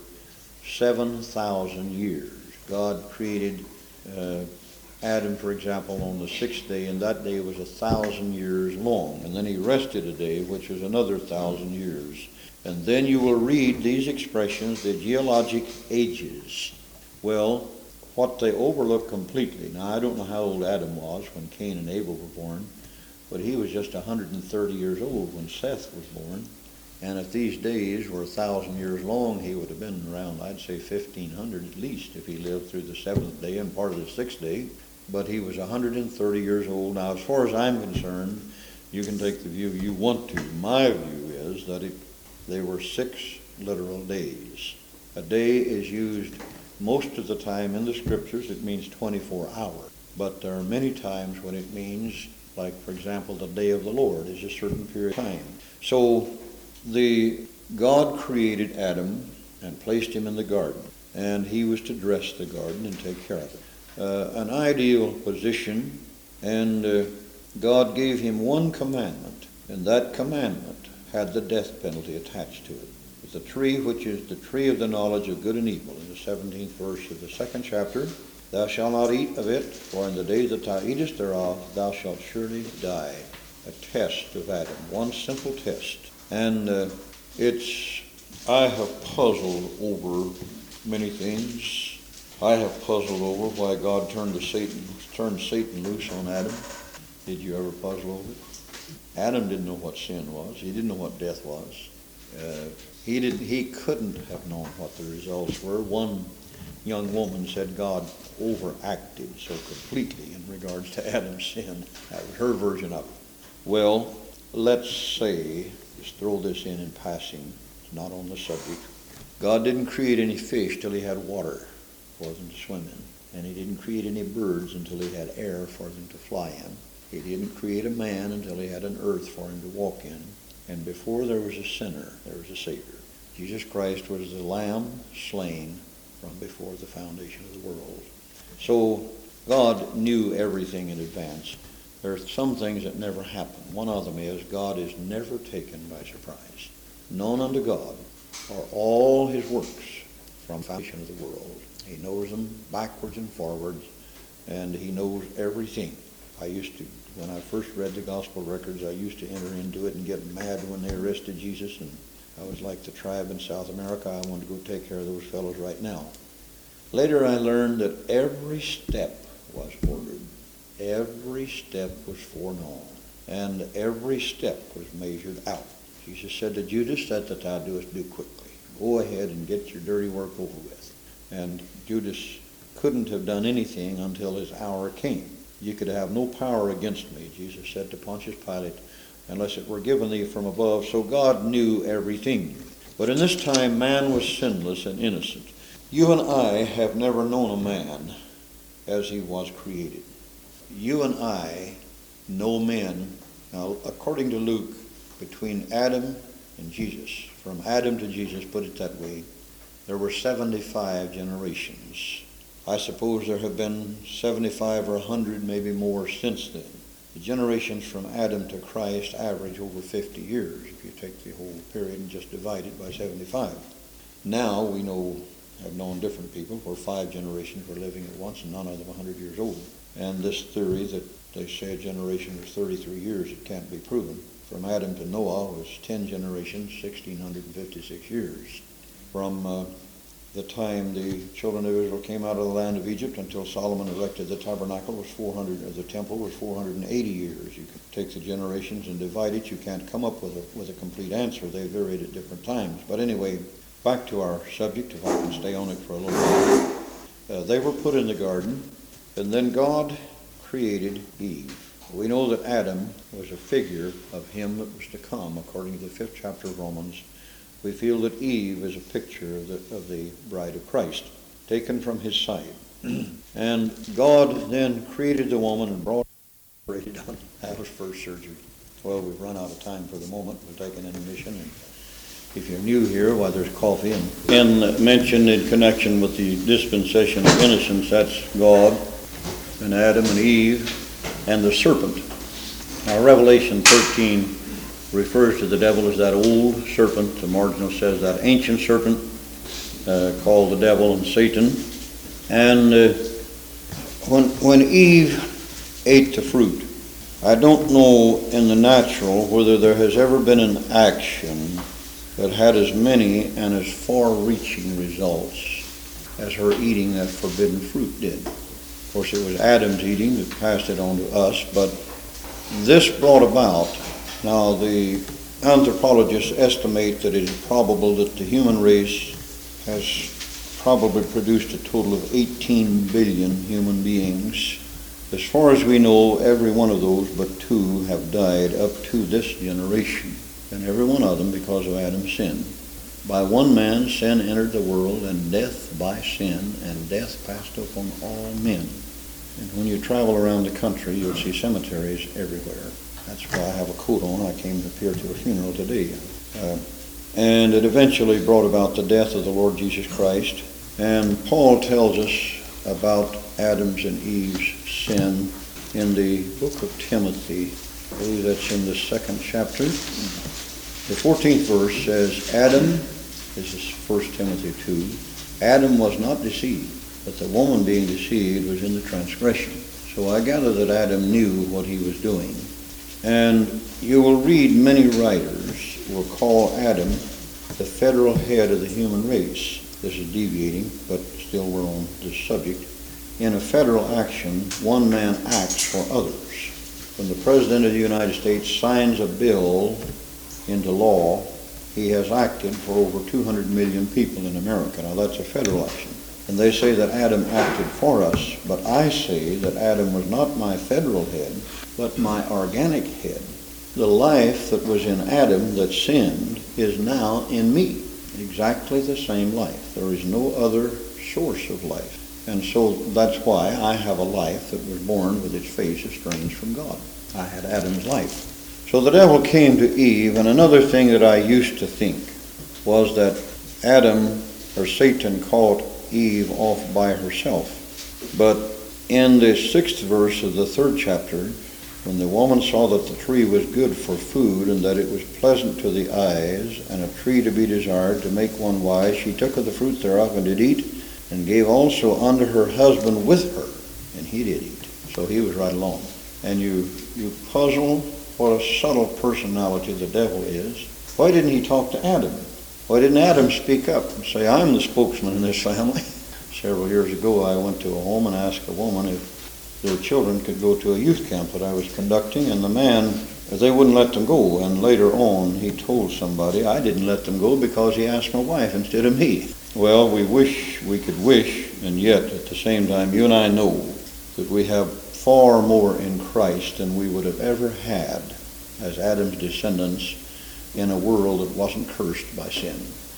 seven thousand years. God created uh, Adam, for example, on the sixth day, and that day was a thousand years long. And then he rested a day, which was another thousand years. And then you will read these expressions, the geologic ages. Well, what they overlook completely. Now, I don't know how old Adam was when Cain and Abel were born, but he was just one hundred thirty years old when Seth was born. And if these days were a thousand years long, he would have been around, I'd say, fifteen hundred at least, if he lived through the seventh day and part of the sixth day. But he was one hundred thirty years old. Now, as far as I'm concerned, you can take the view you want to. My view is that it, they were six literal days. A day is used most of the time in the scriptures. It means twenty-four hours. But there are many times when it means, like, for example, the day of the Lord is a certain period of time. So the God created Adam and placed him in the garden, and he was to dress the garden and take care of it. Uh, an ideal position, and uh, God gave him one commandment, and that commandment had the death penalty attached to it. The tree which is the tree of the knowledge of good and evil, in the seventeenth verse of the second chapter, thou shalt not eat of it, for in the day that thou eatest thereof, thou shalt surely die. A test of Adam, one simple test. And uh, it's, I have puzzled over many things. I have puzzled over why God turned, the Satan, turned Satan loose on Adam. Did you ever puzzle over it? Adam didn't know what sin was. He didn't know what death was. Uh, he didn't. He couldn't have known what the results were. One young woman said God overacted so completely in regards to Adam's sin. That was her version of it. Well, let's say, just throw this in in passing, it's not on the subject. God didn't create any fish till he had water for them to swim in. And he didn't create any birds until he had air for them to fly in. He didn't create a man until he had an earth for him to walk in. And before there was a sinner, there was a Savior. Jesus Christ was the Lamb slain from before the foundation of the world. So God knew everything in advance. There are some things that never happen. One of them is God is never taken by surprise. Known unto God are all his works from the foundation of the world. He knows them backwards and forwards, and he knows everything. I used to, when I first read the gospel records, I used to enter into it and get mad when they arrested Jesus, and I was like the tribe in South America. I wanted to go take care of those fellows right now. Later I learned that every step was ordered. Every step was foreknown. And every step was measured out. Jesus said to Judas, that that thou doest do quickly. Go ahead and get your dirty work over with. And Judas couldn't have done anything until his hour came. You could have no power against me, Jesus said to Pontius Pilate, unless it were given thee from above. So God knew everything. But in this time, man was sinless and innocent. You and I have never known a man as he was created. You and I know men, now according to Luke, between Adam and Jesus, from Adam to Jesus, put it that way, there were seventy-five generations. I suppose there have been seventy-five or one hundred, maybe more since then. The generations from Adam to Christ average over fifty years, if you take the whole period and just divide it by seventy-five. Now we know, have known different people where five generations were living at once and none of them one hundred years old. And this theory that they say a generation was thirty-three years, it can't be proven. From Adam to Noah was ten generations, one thousand six hundred fifty-six years. From uh, the time the children of Israel came out of the land of Egypt until Solomon erected the tabernacle was four hundred, or the temple was four hundred eighty years. You can take the generations and divide it. You can't come up with a, with a complete answer. They varied at different times. But anyway, back to our subject, if I can stay on it for a little while. Uh, they were put in the garden, and then God created Eve. We know that Adam was a figure of him that was to come, according to the fifth chapter of Romans. We feel that Eve is a picture of the, of the bride of Christ, taken from his side. And God then created the woman and brought her down. That was first surgery. Well, we've run out of time for the moment. We'll take an intermission. And if you're new here, why, there's coffee. And, and mentioned in connection with the dispensation of innocence, that's God and Adam and Eve and the serpent. Now, Revelation thirteen refers to the devil as that old serpent. The marginal says that ancient serpent uh, called the devil and Satan. And uh, when, when Eve ate the fruit, I don't know in the natural whether there has ever been an action that had as many and as far-reaching results as her eating that forbidden fruit did. Of course, it was Adam's eating that passed it on to us, but this brought about. Now, the anthropologists estimate that it is probable that the human race has probably produced a total of eighteen billion human beings. As far as we know, every one of those but two have died up to this generation, and every one of them because of Adam's sin. By one man sin entered the world, and death by sin, and death passed upon all men. And when you travel around the country, you'll see cemeteries everywhere. That's why I have a coat on. I came to appear to a funeral today. Uh, and it eventually brought about the death of the Lord Jesus Christ. And Paul tells us about Adam's and Eve's sin in the book of Timothy. I believe that's in the second chapter. The fourteenth verse says, Adam, this is First Timothy two, Adam was not deceived, but the woman being deceived was in the transgression. So I gather that Adam knew what he was doing. And you will read many writers will call Adam the federal head of the human race. This is deviating, but still we're on this subject. In a federal action, one man acts for others. When the President of the United States signs a bill into law, he has acted for over two hundred million people in America. Now that's a federal action. And they say that Adam acted for us, but I say that Adam was not my federal head, but my organic head. The life that was in Adam that sinned is now in me. Exactly the same life. There is no other source of life. And so that's why I have a life that was born with its face estranged from God. I had Adam's life. So the devil came to Eve, and another thing that I used to think was that Adam, or Satan, caught Eve off by herself. But in the sixth verse of the third chapter, when the woman saw that the tree was good for food, and that it was pleasant to the eyes, and a tree to be desired to make one wise, she took of the fruit thereof and did eat, and gave also unto her husband with her, and he did eat. So he was right along. And you, you puzzle what a subtle personality the devil is. Why didn't he talk to Adam? Why didn't Adam speak up and say, I'm the spokesman in this family? Several years ago, I went to a home and asked a woman if their children could go to a youth camp that I was conducting, and the man, they wouldn't let them go. And later on, he told somebody, I didn't let them go because he asked my wife instead of me. Well, we wish we could wish, and yet at the same time, you and I know that we have far more in Christ than we would have ever had as Adam's descendants in a world that wasn't cursed by sin.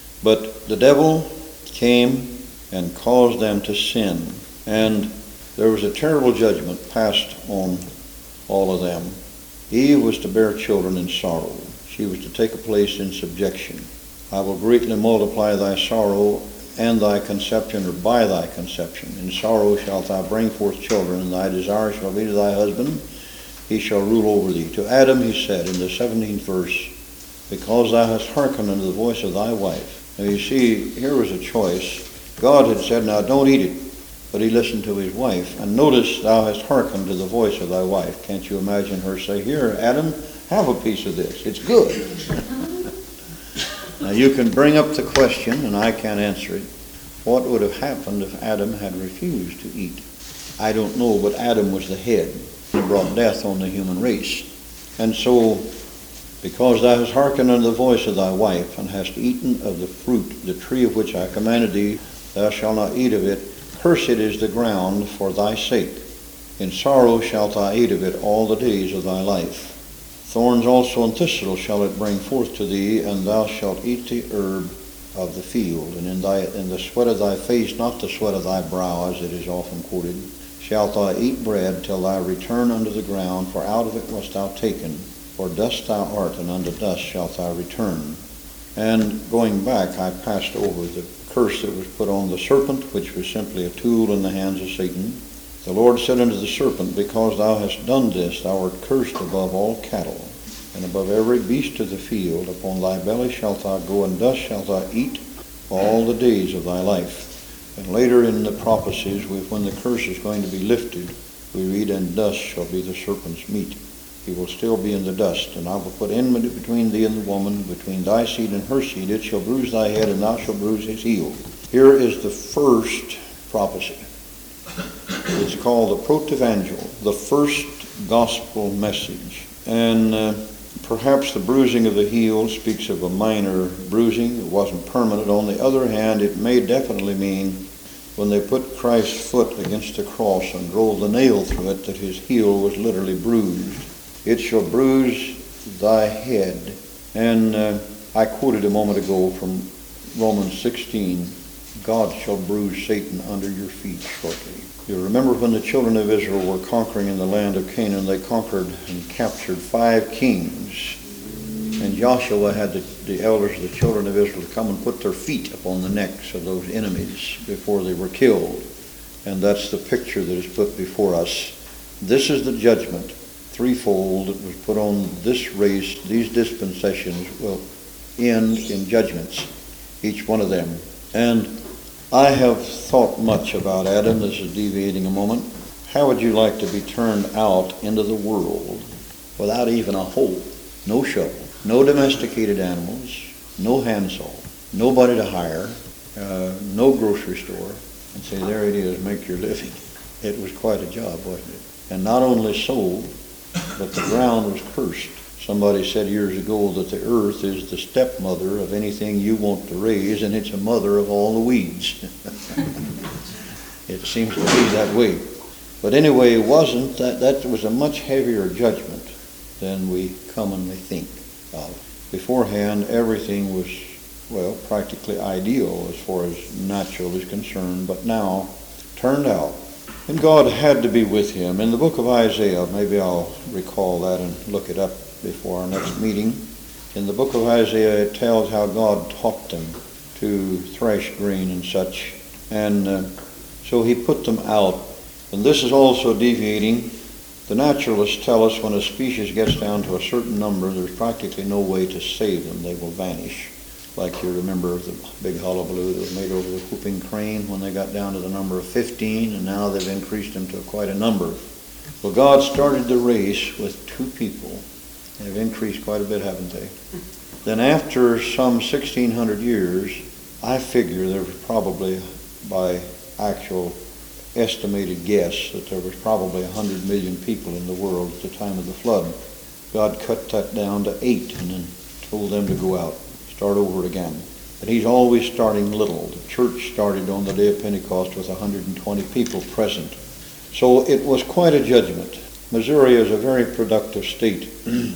But the devil came and caused them to sin, and there was a terrible judgment passed on all of them. Eve was to bear children in sorrow. She was to take a place in subjection. I will greatly multiply thy sorrow and thy conception, or by thy conception. In sorrow shalt thou bring forth children, and thy desire shall be to thy husband. He shall rule over thee. To Adam he said in the seventeenth verse, because thou hast hearkened unto the voice of thy wife. Now you see, here was a choice. God had said, now don't eat it. But he listened to his wife. And notice, thou hast hearkened to the voice of thy wife. Can't you imagine her say, here, Adam, have a piece of this. It's good. Now you can bring up the question, and I can't answer it. What would have happened if Adam had refused to eat? I don't know, but Adam was the head. He brought death on the human race. And so, because thou hast hearkened unto the voice of thy wife, and hast eaten of the fruit, the tree of which I commanded thee, thou shalt not eat of it. Cursed is the ground for thy sake. In sorrow shalt thou eat of it all the days of thy life. Thorns also and thistles shall it bring forth to thee, and thou shalt eat the herb of the field. And in thy in the sweat of thy face, not the sweat of thy brow, as it is often quoted, shalt thou eat bread till thou return unto the ground, for out of it wast thou taken. For dust thou art, and unto dust shalt thou return. And going back, I passed over the curse that was put on the serpent, which was simply a tool in the hands of Satan. The Lord said unto the serpent, because thou hast done this, thou art cursed above all cattle, and above every beast of the field. Upon thy belly shalt thou go, and dust shalt thou eat all the days of thy life. And later in the prophecies, when the curse is going to be lifted, we read, and dust shall be the serpent's meat. He will still be in the dust. And I will put enmity between thee and the woman, between thy seed and her seed. It shall bruise thy head, and thou shalt bruise his heel. Here is the first prophecy. It's called the Protevangel, the first gospel message. And uh, perhaps the bruising of the heel speaks of a minor bruising. It wasn't permanent. On the other hand, it may definitely mean when they put Christ's foot against the cross and drove the nail through it, that his heel was literally bruised. It shall bruise thy head. And uh, I quoted a moment ago from Romans sixteen, God shall bruise Satan under your feet shortly. You remember when the children of Israel were conquering in the land of Canaan, they conquered and captured five kings. And Joshua had the, the elders of the children of Israel to come and put their feet upon the necks of those enemies before they were killed. And that's the picture that is put before us. This is the judgment, threefold, that was put on this race. These dispensations will end in judgments, each one of them. And I have thought much about Adam. This is deviating a moment. How would you like to be turned out into the world without even a hoe, no shovel, no domesticated animals, no handsaw, nobody to hire, uh, no grocery store, and say, there it is, make your living? It was quite a job, wasn't it? And not only so, but the ground was cursed. Somebody said years ago that the earth is the stepmother of anything you want to raise, and it's a mother of all the weeds. It seems to be that way. But anyway, it wasn't. That, that was a much heavier judgment than we commonly think of. Beforehand, everything was, well, practically ideal as far as natural is concerned, but now turned out. And God had to be with him. In the book of Isaiah, maybe I'll recall that and look it up before our next meeting. In the book of Isaiah, it tells how God taught them to thresh grain and such. And uh, so he put them out. And this is also deviating. The naturalists tell us when a species gets down to a certain number, there's practically no way to save them. They will vanish. Like you remember the big hullabaloo that was made over the whooping crane when they got down to the number of fifteen, and now they've increased them to quite a number. Well, God started the race with two people. They've increased quite a bit, haven't they? Then after some sixteen hundred years, I figure there was probably, by actual estimated guess, that there was probably one hundred million people in the world at the time of the flood. God cut that down to eight and then told them to go out, start over again. But he's always starting little. The church started on the day of Pentecost with one hundred twenty people present. So it was quite a judgment. Missouri is a very productive state.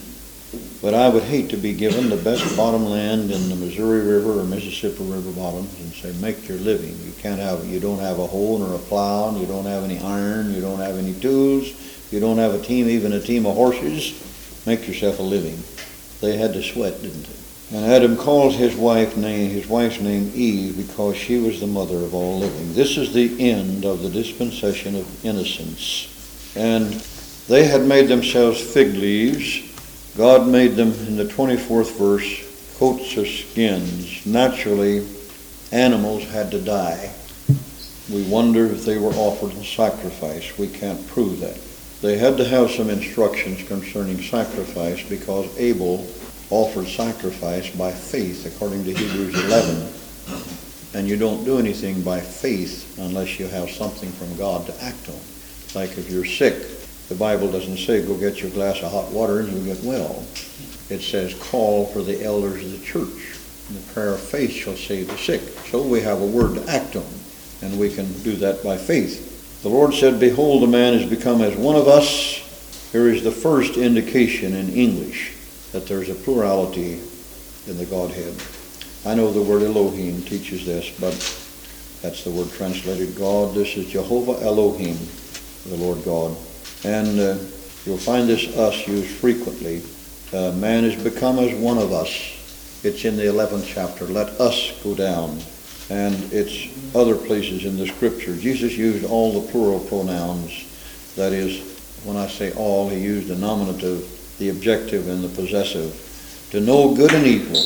But I would hate to be given the best bottom land in the Missouri River or Mississippi River bottoms and say, make your living. You can't have, you don't have a hoe nor a plow, and you don't have any iron, you don't have any tools, you don't have a team, even a team of horses. Make yourself a living. They had to sweat, didn't they? And Adam called his wife name, his wife's name Eve, because she was the mother of all living. This is the end of the dispensation of innocence. And they had made themselves fig leaves. God made them, in the twenty-fourth verse, coats of skins. Naturally, animals had to die. We wonder if they were offered in sacrifice. We can't prove that. They had to have some instructions concerning sacrifice because Abel offered sacrifice by faith, according to Hebrews eleven. And you don't do anything by faith unless you have something from God to act on. Like if you're sick, the Bible doesn't say, go get your glass of hot water and you'll get well. It says, call for the elders of the church. And the prayer of faith shall save the sick. So we have a word to act on, and we can do that by faith. The Lord said, behold, a man has become as one of us. Here is the first indication in English that there's a plurality in the Godhead. I know the word Elohim teaches this, but that's the word translated God. This is Jehovah Elohim, the Lord God. And uh, you'll find this us used frequently. Uh, man has become as one of us. It's in the eleventh chapter. Let us go down. And it's other places in the scripture. Jesus used all the plural pronouns. That is, when I say all, he used the nominative, the objective, and the possessive. To know good and evil.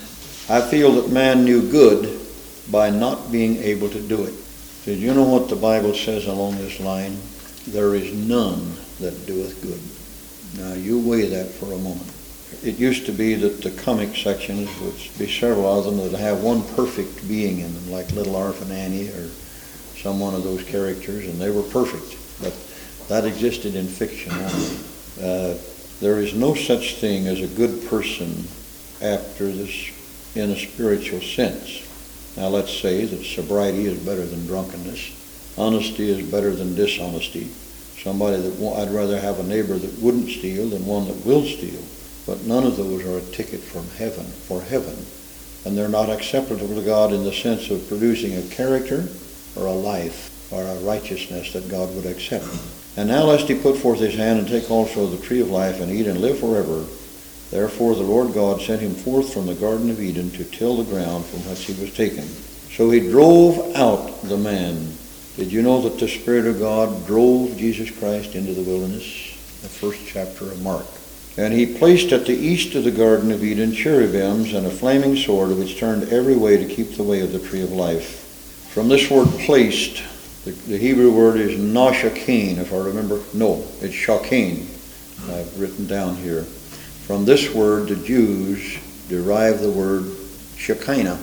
I feel that man knew good by not being able to do it. Did you know what the Bible says along this line? There is none that doeth good. Now you weigh that for a moment. It used to be that the comic sections would be several of them that have one perfect being in them, like Little Orphan Annie or some one of those characters, and they were perfect. But that existed in fiction only. Uh, there is no such thing as a good person after this in a spiritual sense. Now let's say that sobriety is better than drunkenness. Honesty is better than dishonesty. Somebody that I'd rather have a neighbor that wouldn't steal than one that will steal. But none of those are a ticket from heaven, for heaven. And they're not acceptable to God in the sense of producing a character or a life or a righteousness that God would accept. And now lest he put forth his hand and take also the tree of life and eat and live forever. Therefore the Lord God sent him forth from the Garden of Eden to till the ground from whence he was taken. So he drove out the man. Did you know that the Spirit of God drove Jesus Christ into the wilderness? The first chapter of Mark. And he placed at the east of the Garden of Eden cherubims and a flaming sword which turned every way to keep the way of the tree of life. From this word placed, the, the Hebrew word is nashakain, if I remember. No, it's shakain. I've written down here. From this word, the Jews derive the word Shekinah.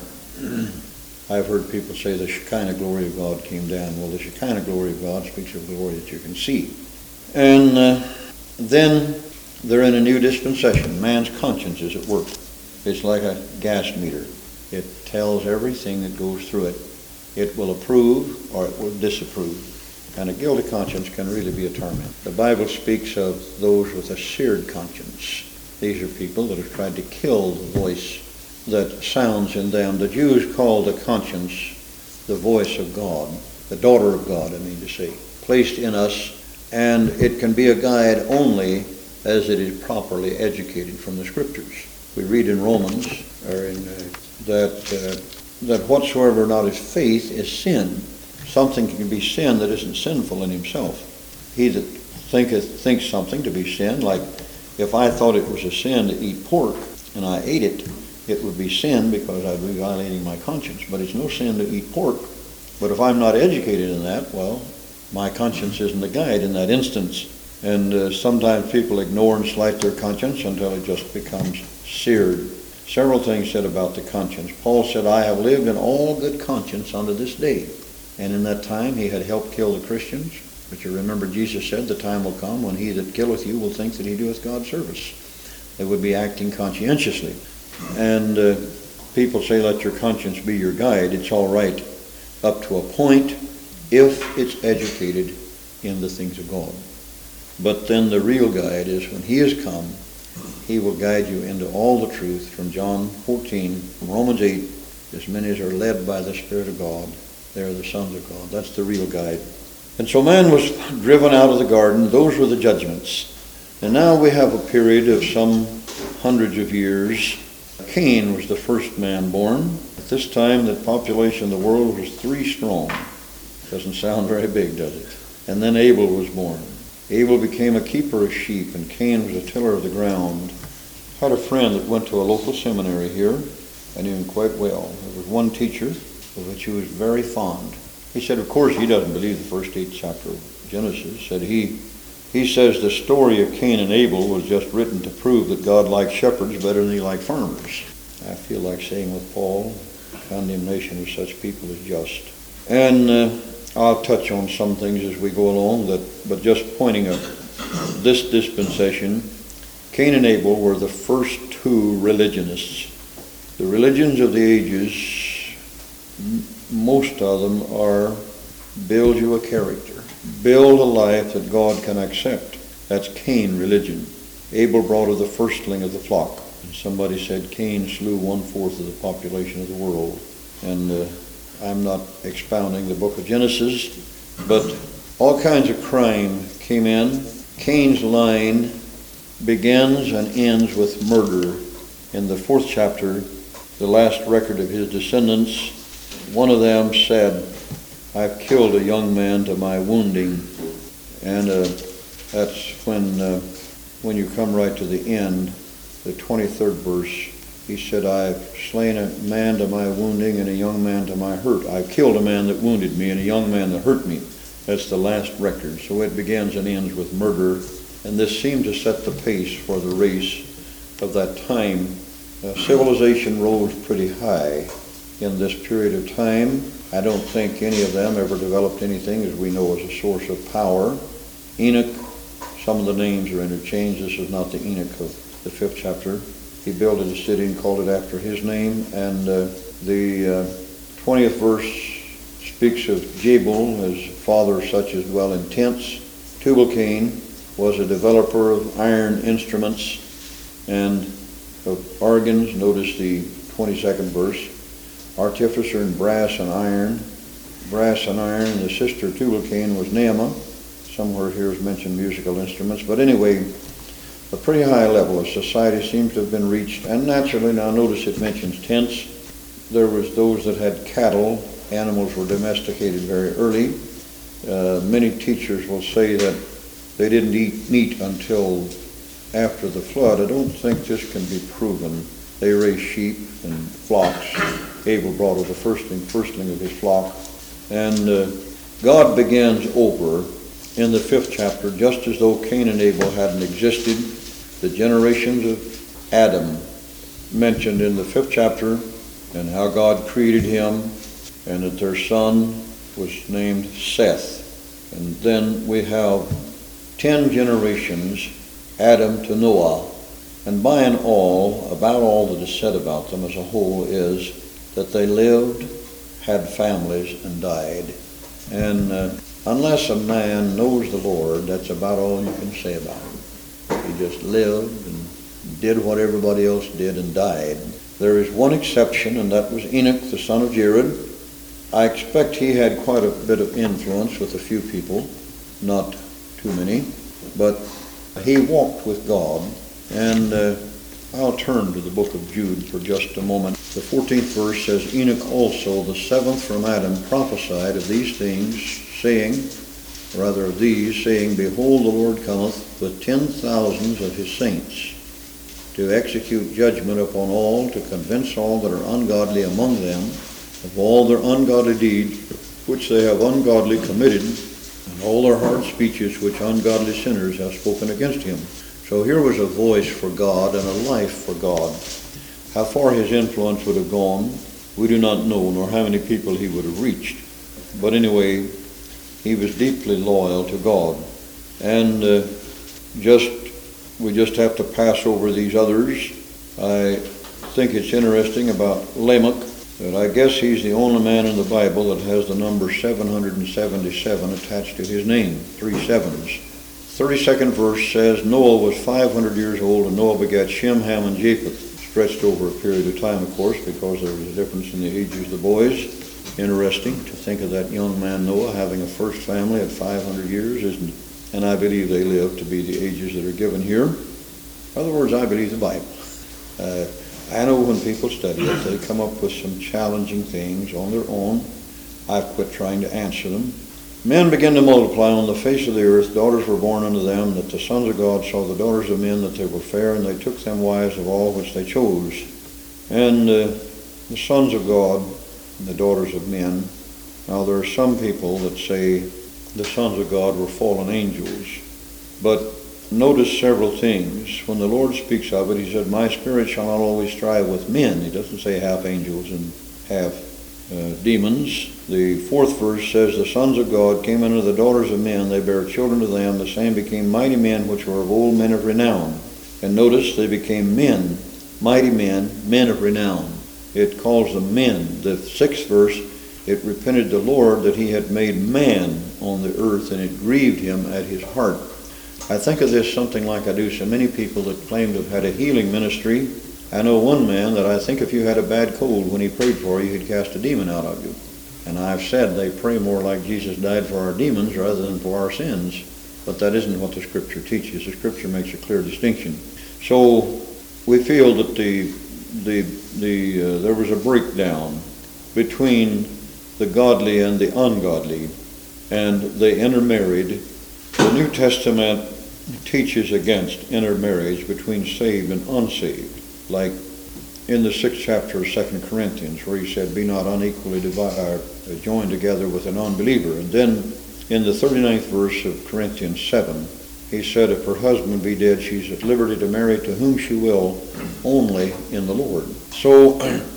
I've heard people say the Shekinah glory of God came down. Well, the Shekinah glory of God speaks of glory that you can see. And uh, then They're in a new dispensation. Man's conscience is at work. It's like a gas meter. It tells everything that goes through it. It will approve or it will disapprove. And a guilty conscience can really be a torment. The Bible speaks of those with a seared conscience. These are people that have tried to kill the voice that sounds in them. The Jews called the conscience the voice of God, the daughter of God, I mean to say, placed in us, and it can be a guide only as it is properly educated from the Scriptures. We read in Romans or in, uh, that uh, that whatsoever not is faith is sin. Something can be sin that isn't sinful in himself. He that thinketh thinks something to be sin, like if I thought it was a sin to eat pork and I ate it, it would be sin because I'd be violating my conscience. But it's no sin to eat pork. But if I'm not educated in that, well, my conscience isn't the guide in that instance. And uh, sometimes people ignore and slight their conscience until it just becomes seared. Several things said about the conscience. Paul said, I have lived in all good conscience unto this day. And in that time he had helped kill the Christians. But you remember Jesus said, the time will come when he that killeth you will think that he doeth God service. They would be acting conscientiously. And uh, people say, let your conscience be your guide. It's all right up to a point if it's educated in the things of God. But then the real guide is when he has come, he will guide you into all the truth from John fourteen, from Romans eight. As many as are led by the Spirit of God, they are the sons of God. That's the real guide. And so man was driven out of the garden. Those were the judgments. And now we have a period of some hundreds of years. Cain was the first man born. At this time, the population of the world was three strong. Doesn't sound very big, does it? And then Abel was born. Abel became a keeper of sheep, and Cain was a tiller of the ground. I had a friend that went to a local seminary here. I knew him quite well. There was one teacher of which he was very fond. He said, of course, he doesn't believe the first eight chapter of Genesis. Said he, he says the story of Cain and Abel was just written to prove that God likes shepherds better than he likes farmers. I feel like saying with Paul, condemnation of such people is just. And uh, I'll touch on some things as we go along, that, but just pointing out this dispensation, Cain and Abel were the first two religionists. The religions of the ages, most of them are build you a character. Build a life that God can accept. That's Cain religion. Abel brought of the firstling of the flock. And somebody said Cain slew one-fourth of the population of the world. And uh, I'm not expounding the book of Genesis, but all kinds of crime came in. Cain's line begins and ends with murder. In the fourth chapter, the last record of his descendants, one of them said, I've killed a young man to my wounding. And uh, that's when uh, when you come right to the end, the twenty-third verse, he said, I've slain a man to my wounding and a young man to my hurt. I've killed a man that wounded me and a young man that hurt me. That's the last record. So it begins and ends with murder. And this seemed to set the pace for the race of that time. Uh, civilization rose pretty high in this period of time. I don't think any of them ever developed anything, as we know, as a source of power. Enoch, some of the names are interchanged. This is not the Enoch of the fifth chapter. He built a city and called it after his name. And uh, the uh, twentieth verse speaks of Jabal as father of such as dwell in tents. Tubal-Cain was a developer of iron instruments and of organs. Notice the twenty-second verse. Artificer in brass and iron. Brass and iron. And the sister of Tubal-Cain was Naamah. Somewhere here is mentioned musical instruments. But anyway, a pretty high level of society seems to have been reached. And naturally, now notice it mentions tents. There was those that had cattle. Animals were domesticated very early. Uh, many teachers will say that they didn't eat meat until after the flood. I don't think this can be proven. They raised sheep and flocks. Abel brought of the firstling, firstling of his flock. And uh, God begins over in the fifth chapter, just as though Cain and Abel hadn't existed. The generations of Adam mentioned in the fifth chapter, and how God created him, and that their son was named Seth. And then we have ten generations Adam to Noah. And by and all, about all that is said about them as a whole is that they lived, had families, and died. And uh, unless a man knows the Lord, that's about all you can say about him. He just lived and did what everybody else did and died. There is one exception, and that was Enoch, the son of Jared. I expect he had quite a bit of influence with a few people, not too many, but he walked with God. And uh, I'll turn to the book of Jude for just a moment. The fourteenth verse says, Enoch also, the seventh from Adam, prophesied of these things, saying, rather of these, saying, Behold, the Lord cometh with ten thousands of his saints, to execute judgment upon all, to convince all that are ungodly among them of all their ungodly deeds which they have ungodly committed, and all their hard speeches which ungodly sinners have spoken against him. So here was a voice for God and a life for God. How far his influence would have gone, we do not know, nor how many people he would have reached. But anyway, he was deeply loyal to God. And uh, just we just have to pass over these others. I think it's interesting about Lamech, that I guess he's the only man in the Bible that has the number seven hundred seventy-seven attached to his name, three sevens. thirty-second verse says, Noah was five hundred years old, and Noah begat Shem, Ham, and Japheth. Stretched over a period of time, of course, because there was a difference in the ages of the boys. Interesting to think of that young man Noah having a first family at five hundred years, isn't it? And I believe they lived to be the ages that are given here. In other words, I believe the Bible. Uh, I know when people study it, they come up with some challenging things on their own. I've quit trying to answer them. Men began to multiply on the face of the earth. Daughters were born unto them, that the sons of God saw the daughters of men, that they were fair, and they took them wives of all which they chose. And uh, the sons of God and the daughters of men. Now there are some people that say the sons of God were fallen angels. But notice several things. When the Lord speaks of it, he said, My spirit shall not always strive with men. He doesn't say half angels and half uh, demons. The fourth verse says, The sons of God came unto the daughters of men, they bare children to them, the same became mighty men, which were of old, men of renown. And notice, they became men, mighty men, men of renown. It calls them men. The sixth verse, it repented the Lord that he had made man on the earth, and it grieved him at his heart. I think of this something like I do so many people that claim to have had a healing ministry. I know one man that I think if you had a bad cold, when he prayed for you, he'd cast a demon out of you. And I've said they pray more like Jesus died for our demons rather than for our sins. But that isn't what the Scripture teaches. The Scripture makes a clear distinction. So we feel that the the the uh, there was a breakdown between the godly and the ungodly, and they intermarried. The New Testament teaches against intermarriage between saved and unsaved, like in the sixth chapter of Second Corinthians, where he said, Be not unequally divided, uh, joined together with an unbeliever. And then in the thirty-ninth verse of Corinthians seven, he said, If her husband be dead, she's at liberty to marry to whom she will, only in the Lord. So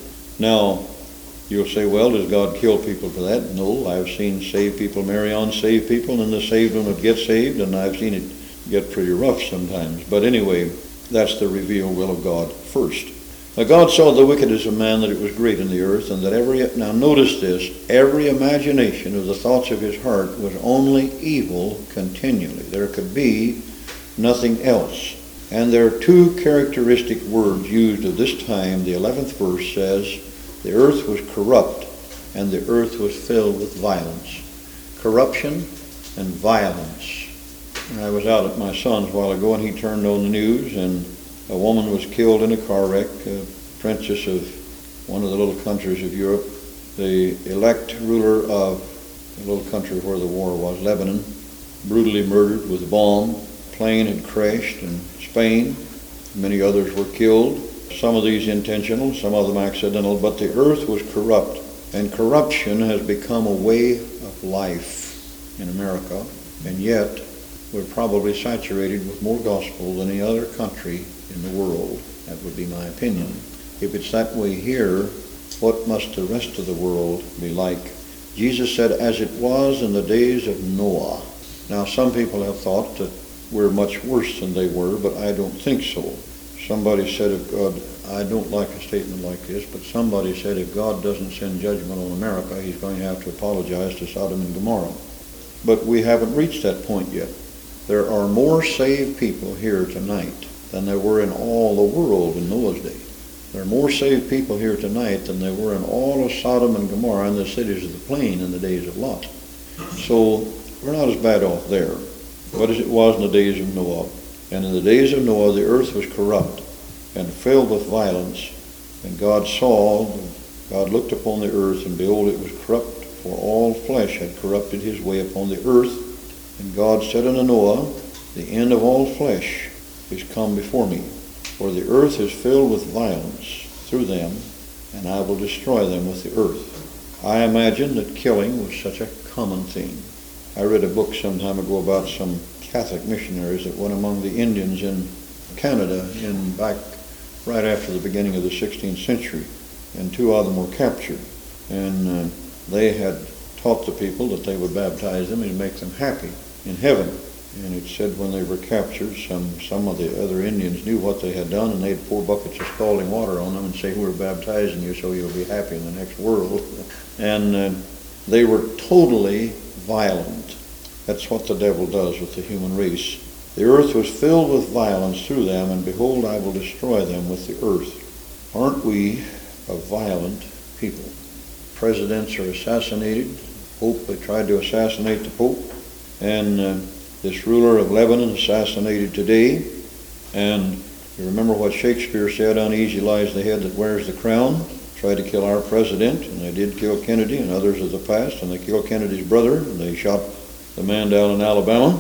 now you'll say, well, does God kill people for that? No, I've seen saved people marry unsaved people, and then the saved one would get saved, and I've seen it get pretty rough sometimes. But anyway, that's the revealed will of God first. Now God saw the wickedness of man, that it was great in the earth, and that every, now notice this, every imagination of the thoughts of his heart was only evil continually. There could be nothing else. And there are two characteristic words used of this time. The eleventh verse says, The earth was corrupt, and the earth was filled with violence. Corruption and violence. I was out at my son's a while ago, and he turned on the news, and a woman was killed in a car wreck, a princess of one of the little countries of Europe, the elect ruler of the little country where the war was, Lebanon, brutally murdered with a bomb. A plane had crashed in Spain. Many others were killed. Some of these intentional, some of them accidental, but the earth was corrupt. And corruption has become a way of life in America, and yet we're probably saturated with more gospel than any other country in the world. That would be my opinion. If it's that way here, what must the rest of the world be like? Jesus said, as it was in the days of Noah. Now, some people have thought that we're much worse than they were, but I don't think so. Somebody said of God, I don't like a statement like this, but somebody said if God doesn't send judgment on America, he's going to have to apologize to Sodom and Gomorrah. But we haven't reached that point yet. There are more saved people here tonight than there were in all the world in Noah's day. There are more saved people here tonight than there were in all of Sodom and Gomorrah and the cities of the plain in the days of Lot. So we're not as bad off there, but as it was in the days of Noah. And in the days of Noah, the earth was corrupt and filled with violence. And God saw, God looked upon the earth, and behold, it was corrupt, for all flesh had corrupted his way upon the earth. And God said unto Noah, the end of all flesh is come before me, for the earth is filled with violence through them, and I will destroy them with the earth. I imagine that killing was such a common thing. I read a book some time ago about some Catholic missionaries that went among the Indians in Canada in back right after the beginning of the sixteenth century, and two of them were captured. And uh, they had taught the people that they would baptize them and make them happy in heaven. And it said when they were captured, some, some of the other Indians knew what they had done, and they'd pour buckets of scalding water on them and say, we're baptizing you so you'll be happy in the next world. And uh, they were totally violent. That's what the devil does with the human race. The earth was filled with violence through them, and behold, I will destroy them with the earth. Aren't we a violent people? Presidents are assassinated. Pope, they tried to assassinate the Pope. And uh, this ruler of Lebanon assassinated today. And you remember what Shakespeare said, uneasy lies the head that wears the crown. Tried to kill our president, and they did kill Kennedy and others of the past, and they killed Kennedy's brother, and they shot the man down in Alabama.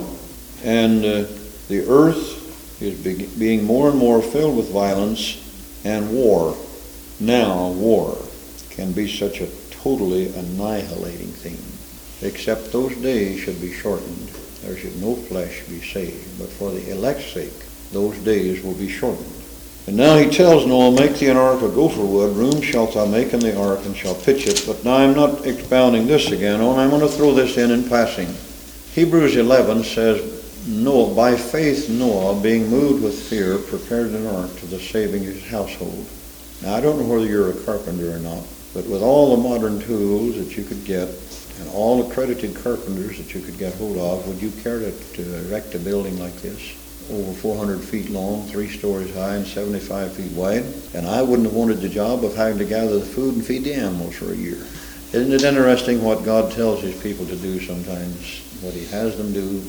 And uh, the earth is be- being more and more filled with violence and war. Now, war can be such a totally annihilating thing. Except those days should be shortened. There should no flesh be saved. But for the elect's sake, those days will be shortened. And now he tells Noah, make thee an ark of gopher wood, room shalt thou make in the ark, and shall pitch it. But now I'm not expounding this again, oh, and I'm going to throw this in in passing. Hebrews eleven says, Noah, by faith Noah, being moved with fear, prepared an ark to the saving of his household. Now I don't know whether you're a carpenter or not, but with all the modern tools that you could get, and all accredited carpenters that you could get hold of, would you care to, to erect a building like this? Over four hundred feet long, three stories high, and seventy-five feet wide. And I wouldn't have wanted the job of having to gather the food and feed the animals for a year. Isn't it interesting what God tells his people to do sometimes, what he has them do?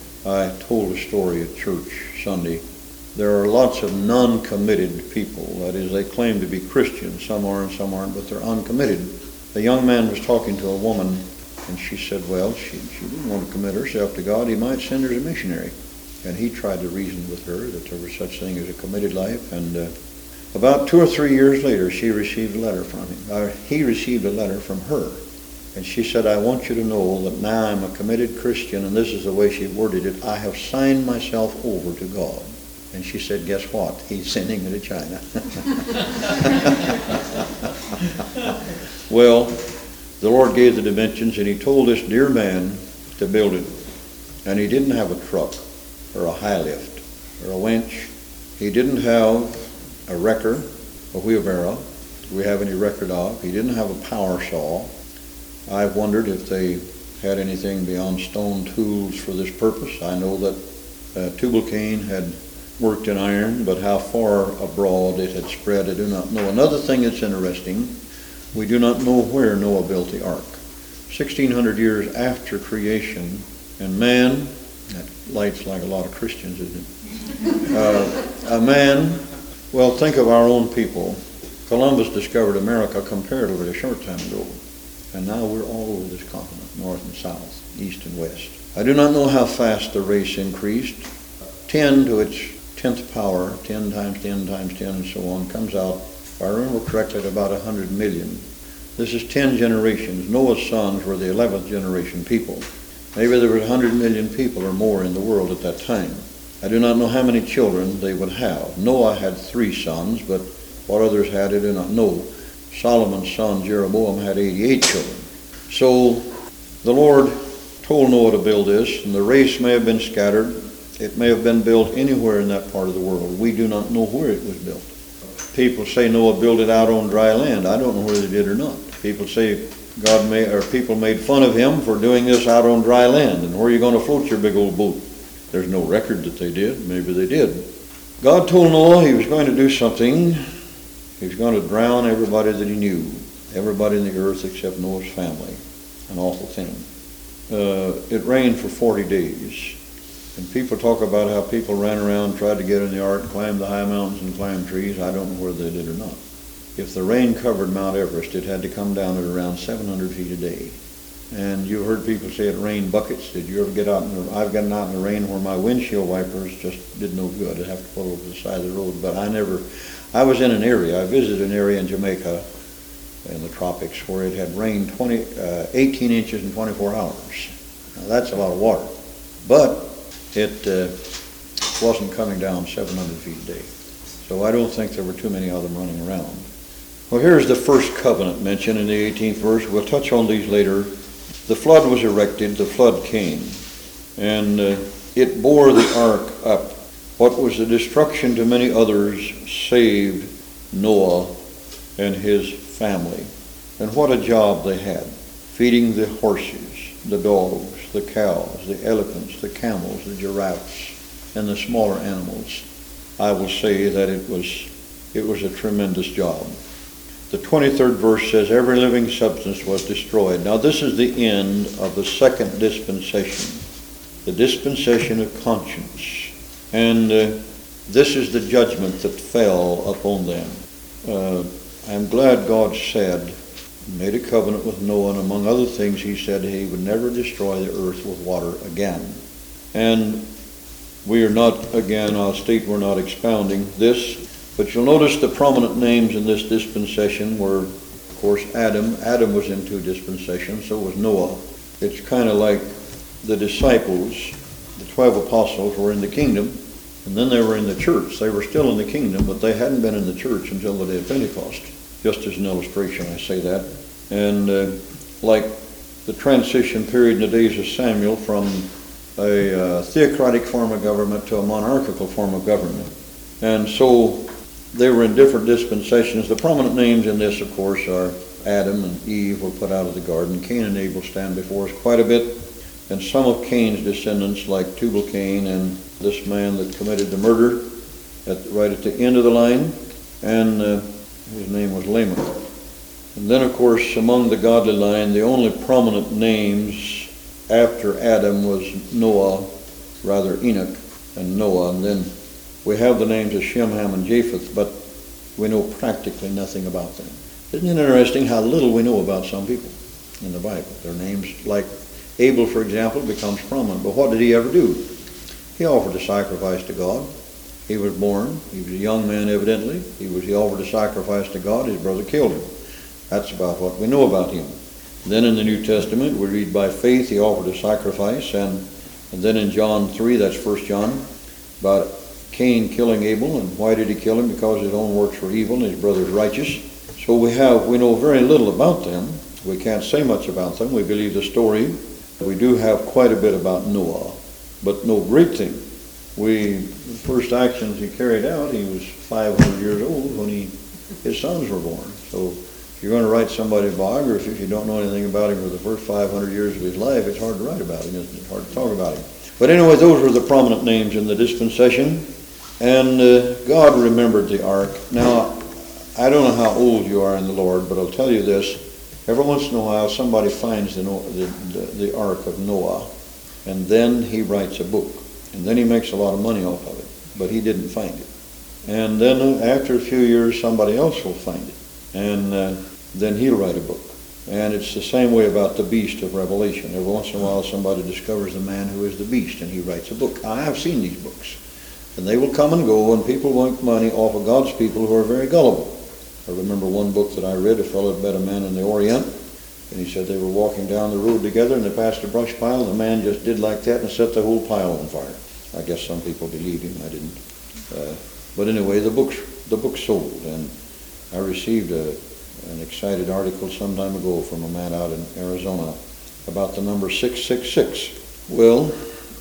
I told a story at church Sunday. There are lots of non-committed people. That is, they claim to be Christians. Some are and some aren't, but they're uncommitted. A young man was talking to a woman, and she said, well, she, she didn't want to commit herself to God. He might send her as a missionary. And he tried to reason with her that there was such thing as a committed life. And uh, about two or three years later, she received a letter from him. Uh, he received a letter from her. And she said, I want you to know that now I'm a committed Christian, and this is the way she worded it, I have signed myself over to God. And she said, guess what? He's sending me to China. Well, the Lord gave the dimensions, and he told this dear man to build it. And he didn't have a truck, or a high lift, or a winch. He didn't have a wrecker, a wheelbarrow. Do we have any record of? He didn't have a power saw. I've wondered if they had anything beyond stone tools for this purpose. I know that uh, Tubal-Cain had worked in iron, but how far abroad it had spread, I do not know. Another thing that's interesting, we do not know where Noah built the ark. sixteen hundred years after creation, and man, that light's like a lot of Christians, isn't it? Uh, a man, well, think of our own people. Columbus discovered America comparatively a short time ago. And now we're all over this continent, north and south, east and west. I do not know how fast the race increased. ten to its tenth power, ten times ten times ten and so on, comes out, if I remember correctly, at about one hundred million. This is ten generations. Noah's sons were the eleventh generation people. Maybe there were one hundred million people or more in the world at that time. I do not know how many children they would have. Noah had three sons, but what others had I do not know. Solomon's son Jeroboam had eighty-eight children. So the Lord told Noah to build this, and the race may have been scattered. It may have been built anywhere in that part of the world. We do not know where it was built. People say Noah built it out on dry land. I don't know whether they did or not. People say God made, or people made fun of him for doing this out on dry land. And where are you going to float your big old boat? There's no record that they did. Maybe they did. God told Noah he was going to do something. He was going to drown everybody that he knew. Everybody in the earth except Noah's family. An awful thing. Uh, it rained for forty days. And people talk about how people ran around, tried to get in the ark, climbed the high mountains and climbed trees. I don't know whether they did or not. If the rain covered Mount Everest, it had to come down at around seven hundred feet a day. And you heard people say it rained buckets. Did you ever get out in the, I've gotten out in the rain where my windshield wipers just did no good. I'd have to pull over to the side of the road. But I never, I was in an area, I visited an area in Jamaica in the tropics where it had rained twenty, uh, eighteen inches in twenty-four hours. Now that's a lot of water. But it uh, wasn't coming down seven hundred feet a day. So I don't think there were too many of them running around. Well, here's the first covenant mentioned in the eighteenth verse. We'll touch on these later. The flood was erected, the flood came, and uh, it bore the ark up. What was the destruction to many others saved Noah and his family. And what a job they had, feeding the horses, the dogs, the cows, the elephants, the camels, the giraffes, and the smaller animals. I will say that it was it was a tremendous job. The twenty-third verse says, every living substance was destroyed. Now this is the end of the second dispensation, the dispensation of conscience. And uh, this is the judgment that fell upon them. Uh, I'm glad God said, made a covenant with Noah, and among other things he said he would never destroy the earth with water again. And we are not, again, I'll state we're not expounding this, but you'll notice the prominent names in this dispensation were, of course, Adam. Adam was in two dispensations, so was Noah. It's kind of like the disciples, the twelve apostles were in the kingdom, and then they were in the church. They were still in the kingdom, but they hadn't been in the church until the day of Pentecost. Just as an illustration, I say that. And uh, like the transition period in the days of Samuel from a uh, theocratic form of government to a monarchical form of government. And so they were in different dispensations. The prominent names in this, of course, are Adam and Eve were put out of the garden. Cain and Abel stand before us quite a bit. And some of Cain's descendants, like Tubal-Cain and this man that committed the murder at, right at the end of the line. And uh, his name was Lamech. And then, of course, among the godly line, the only prominent names after Adam was Noah, rather Enoch and Noah. And then we have the names of Shem, Ham, and Japheth, but we know practically nothing about them. Isn't it interesting how little we know about some people in the Bible? Their names, like Abel, for example, becomes prominent. But what did he ever do? He offered a sacrifice to God. He was born. He was a young man, evidently. He was. He offered a sacrifice to God. His brother killed him. That's about what we know about him. Then in the New Testament, we read by faith he offered a sacrifice. And, and then in John three, that's First John, about Cain killing Abel. And why did he kill him? Because his own works were evil and his brother's righteous. So we have, we know very little about them. We can't say much about them. We believe the story. We do have quite a bit about Noah, but no great thing. We, the first actions he carried out, he was five hundred years old when he, his sons were born. So if you're going to write somebody's biography, if you don't know anything about him for the first five hundred years of his life, it's hard to write about him, isn't it? It's hard to talk about him. But anyway, those were the prominent names in the dispensation. And uh, God remembered the ark. Now, I don't know how old you are in the Lord, but I'll tell you this. Every once in a while, somebody finds the, the, the, the Ark of Noah, and then he writes a book. And then he makes a lot of money off of it, but he didn't find it. And then after a few years, somebody else will find it, and uh, then he'll write a book. And it's the same way about the beast of Revelation. Every once in a while, somebody discovers the man who is the beast, and he writes a book. I have seen these books, and they will come and go, and people want money off of God's people who are very gullible. I remember one book that I read, a fellow had met a man in the Orient, and he said they were walking down the road together, and they passed a brush pile, and the man just did like that and set the whole pile on fire. I guess some people believed him, I didn't. Uh, but anyway, the book, the book sold, and I received a, an excited article some time ago from a man out in Arizona about the number six six six. Well,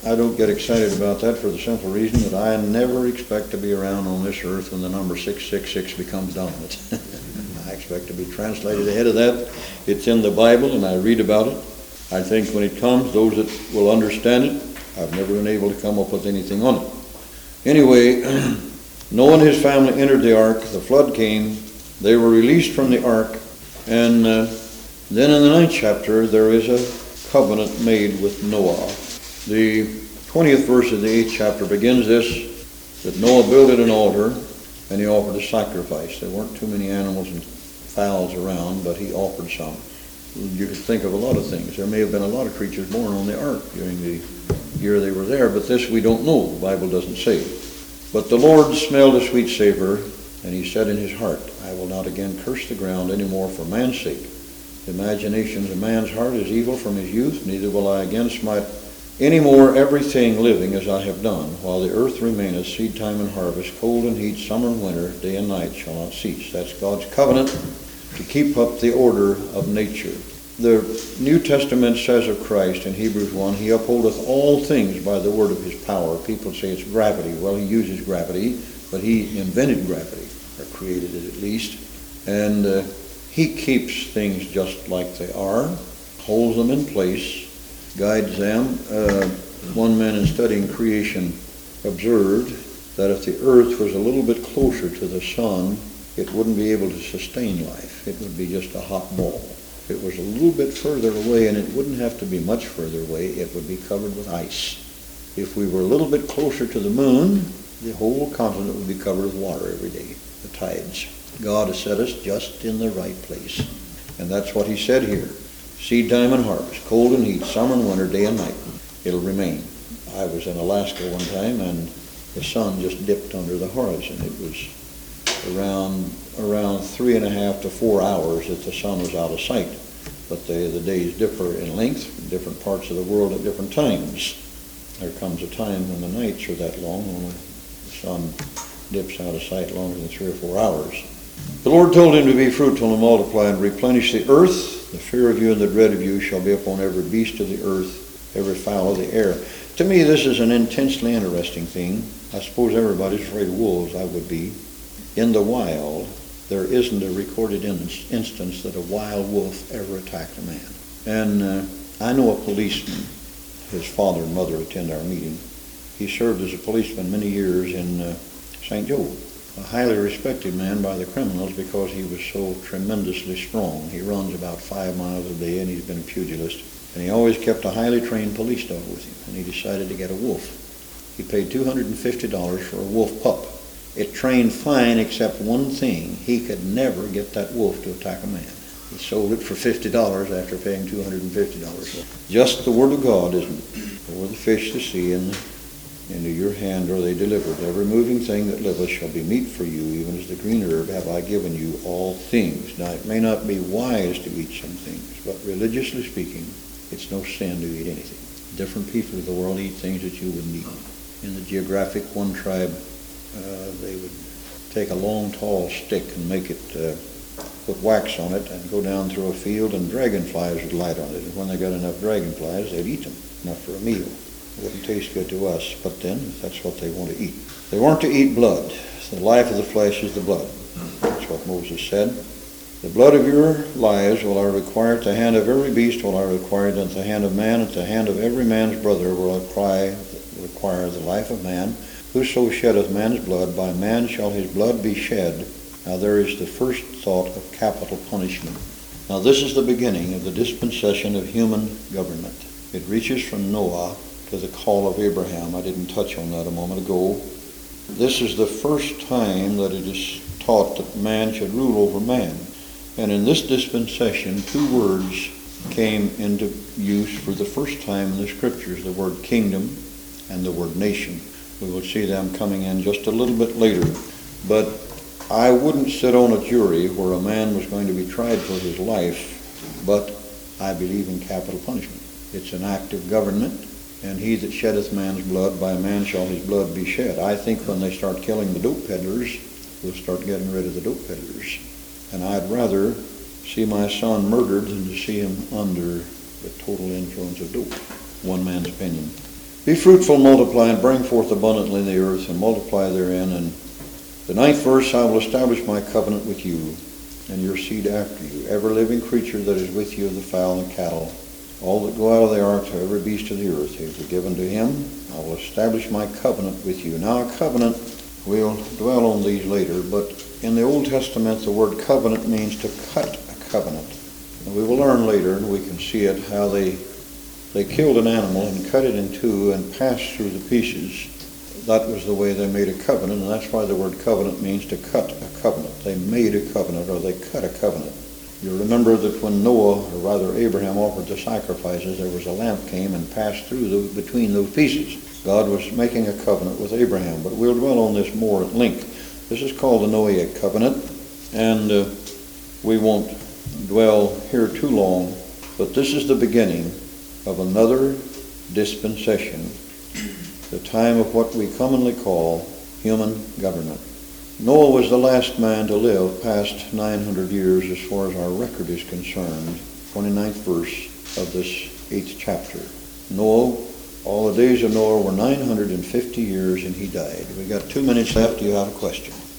I don't get excited about that for the simple reason that I never expect to be around on this earth when the number six six six becomes dominant. I expect to be translated ahead of that. It's in the Bible, and I read about it. I think when it comes, those that will understand it, I've never been able to come up with anything on it. Anyway, Noah and his family entered the ark. The flood came. They were released from the ark. And uh, then in the ninth chapter, there is a covenant made with Noah. The twentieth verse of the eighth chapter begins this, that Noah builded an altar, and he offered a sacrifice. There weren't too many animals and fowls around, but he offered some. You could think of a lot of things. There may have been a lot of creatures born on the ark during the year they were there, but this we don't know. The Bible doesn't say. But the Lord smelled a sweet savor, and he said in his heart, I will not again curse the ground any more for man's sake. The imaginations of man's heart is evil from his youth, neither will I again smite any more everything living as I have done. While the earth remaineth, seed time and harvest, cold and heat, summer and winter, day and night shall not cease. That's God's covenant to keep up the order of nature. The New Testament says of Christ in Hebrews one, he upholdeth all things by the word of his power. People say it's gravity. Well, he uses gravity, but he invented gravity, or created it at least. And uh, he keeps things just like they are, holds them in place, guides them. Uh, one man in studying creation observed that if the earth was a little bit closer to the sun, it wouldn't be able to sustain life. It would be just a hot ball. If it was a little bit further away, and it wouldn't have to be much further away, it would be covered with ice. If we were a little bit closer to the moon, the whole continent would be covered with water every day, the tides. God has set us just in the right place. And that's what he said here. Seed time and harvest, cold and heat, summer and winter, day and night. It'll remain. I was in Alaska one time, and the sun just dipped under the horizon. It was around around three and a half to four hours that the sun was out of sight. But the, the days differ in length in different parts of the world at different times. There comes a time when the nights are that long, when the sun dips out of sight longer than three or four hours. The Lord told him to be fruitful and multiply and replenish the earth. The fear of you and the dread of you shall be upon every beast of the earth, every fowl of the air. To me, this is an intensely interesting thing. I suppose everybody's afraid of wolves. I would be. In the wild, there isn't a recorded in- instance that a wild wolf ever attacked a man. And uh, I know a policeman. His father and mother attend our meeting. He served as a policeman many years in uh, Saint Joe. A highly respected man by the criminals because he was so tremendously strong. He runs about five miles a day, and he's been a pugilist. And he always kept a highly trained police dog with him, and he decided to get a wolf. He paid two hundred fifty dollars for a wolf pup. It trained fine except one thing. He could never get that wolf to attack a man. He sold it for fifty dollars after paying two hundred fifty dollars. Just the word of God, isn't it? For the fish, the sea, and the into your hand are they delivered. Every moving thing that liveth shall be meat for you, even as the green herb have I given you all things. Now it may not be wise to eat some things, but religiously speaking, it's no sin to eat anything. Different people of the world eat things that you wouldn't eat. In the geographic, one tribe, uh, they would take a long, tall stick and make it, uh, put wax on it and go down through a field, and dragonflies would light on it. And when they got enough dragonflies, they'd eat them, enough for a meal. It wouldn't taste good to us, but then that's what they want to eat. They want to eat blood. The life of the flesh is the blood. That's what Moses said. The blood of your lives will I require at the hand of every beast, will I require at the hand of man, at the hand of every man's brother will I cry, require the life of man. Whoso sheddeth man's blood, by man shall his blood be shed. Now there is the first thought of capital punishment. Now this is the beginning of the dispensation of human government. It reaches from Noah to the call of Abraham. I didn't touch on that a moment ago. This is the first time that it is taught that man should rule over man. And in this dispensation, two words came into use for the first time in the scriptures, the word kingdom and the word nation. We will see them coming in just a little bit later. But I wouldn't sit on a jury where a man was going to be tried for his life, but I believe in capital punishment. It's an act of government. And he that sheddeth man's blood, by man shall his blood be shed. I think when they start killing the dope peddlers, we'll start getting rid of the dope peddlers. And I'd rather see my son murdered than to see him under the total influence of dope. One man's opinion. Be fruitful, multiply, and bring forth abundantly in the earth, and multiply therein. And the ninth verse, I will establish my covenant with you and your seed after you, every living creature that is with you of the fowl and cattle, all that go out of the ark, to every beast of the earth, he will given to him. I will establish my covenant with you. Now, a covenant, we'll dwell on these later, but in the Old Testament, the word covenant means to cut a covenant. And we will learn later, and we can see it, how they they killed an animal and cut it in two and passed through the pieces. That was the way they made a covenant, and that's why the word covenant means to cut a covenant. They made a covenant, or they cut a covenant. You remember that when Noah, or rather Abraham, offered the sacrifices, there was a lamp came and passed through the, between those pieces. God was making a covenant with Abraham, but we'll dwell on this more at length. This is called the Noahic covenant, and uh, we won't dwell here too long, but this is the beginning of another dispensation, the time of what we commonly call human government. Noah was the last man to live past nine hundred years as far as our record is concerned, twenty-ninth verse of this eighth chapter. Noah, all the days of Noah were nine hundred fifty years, and he died. We got two minutes left. Do you have a question?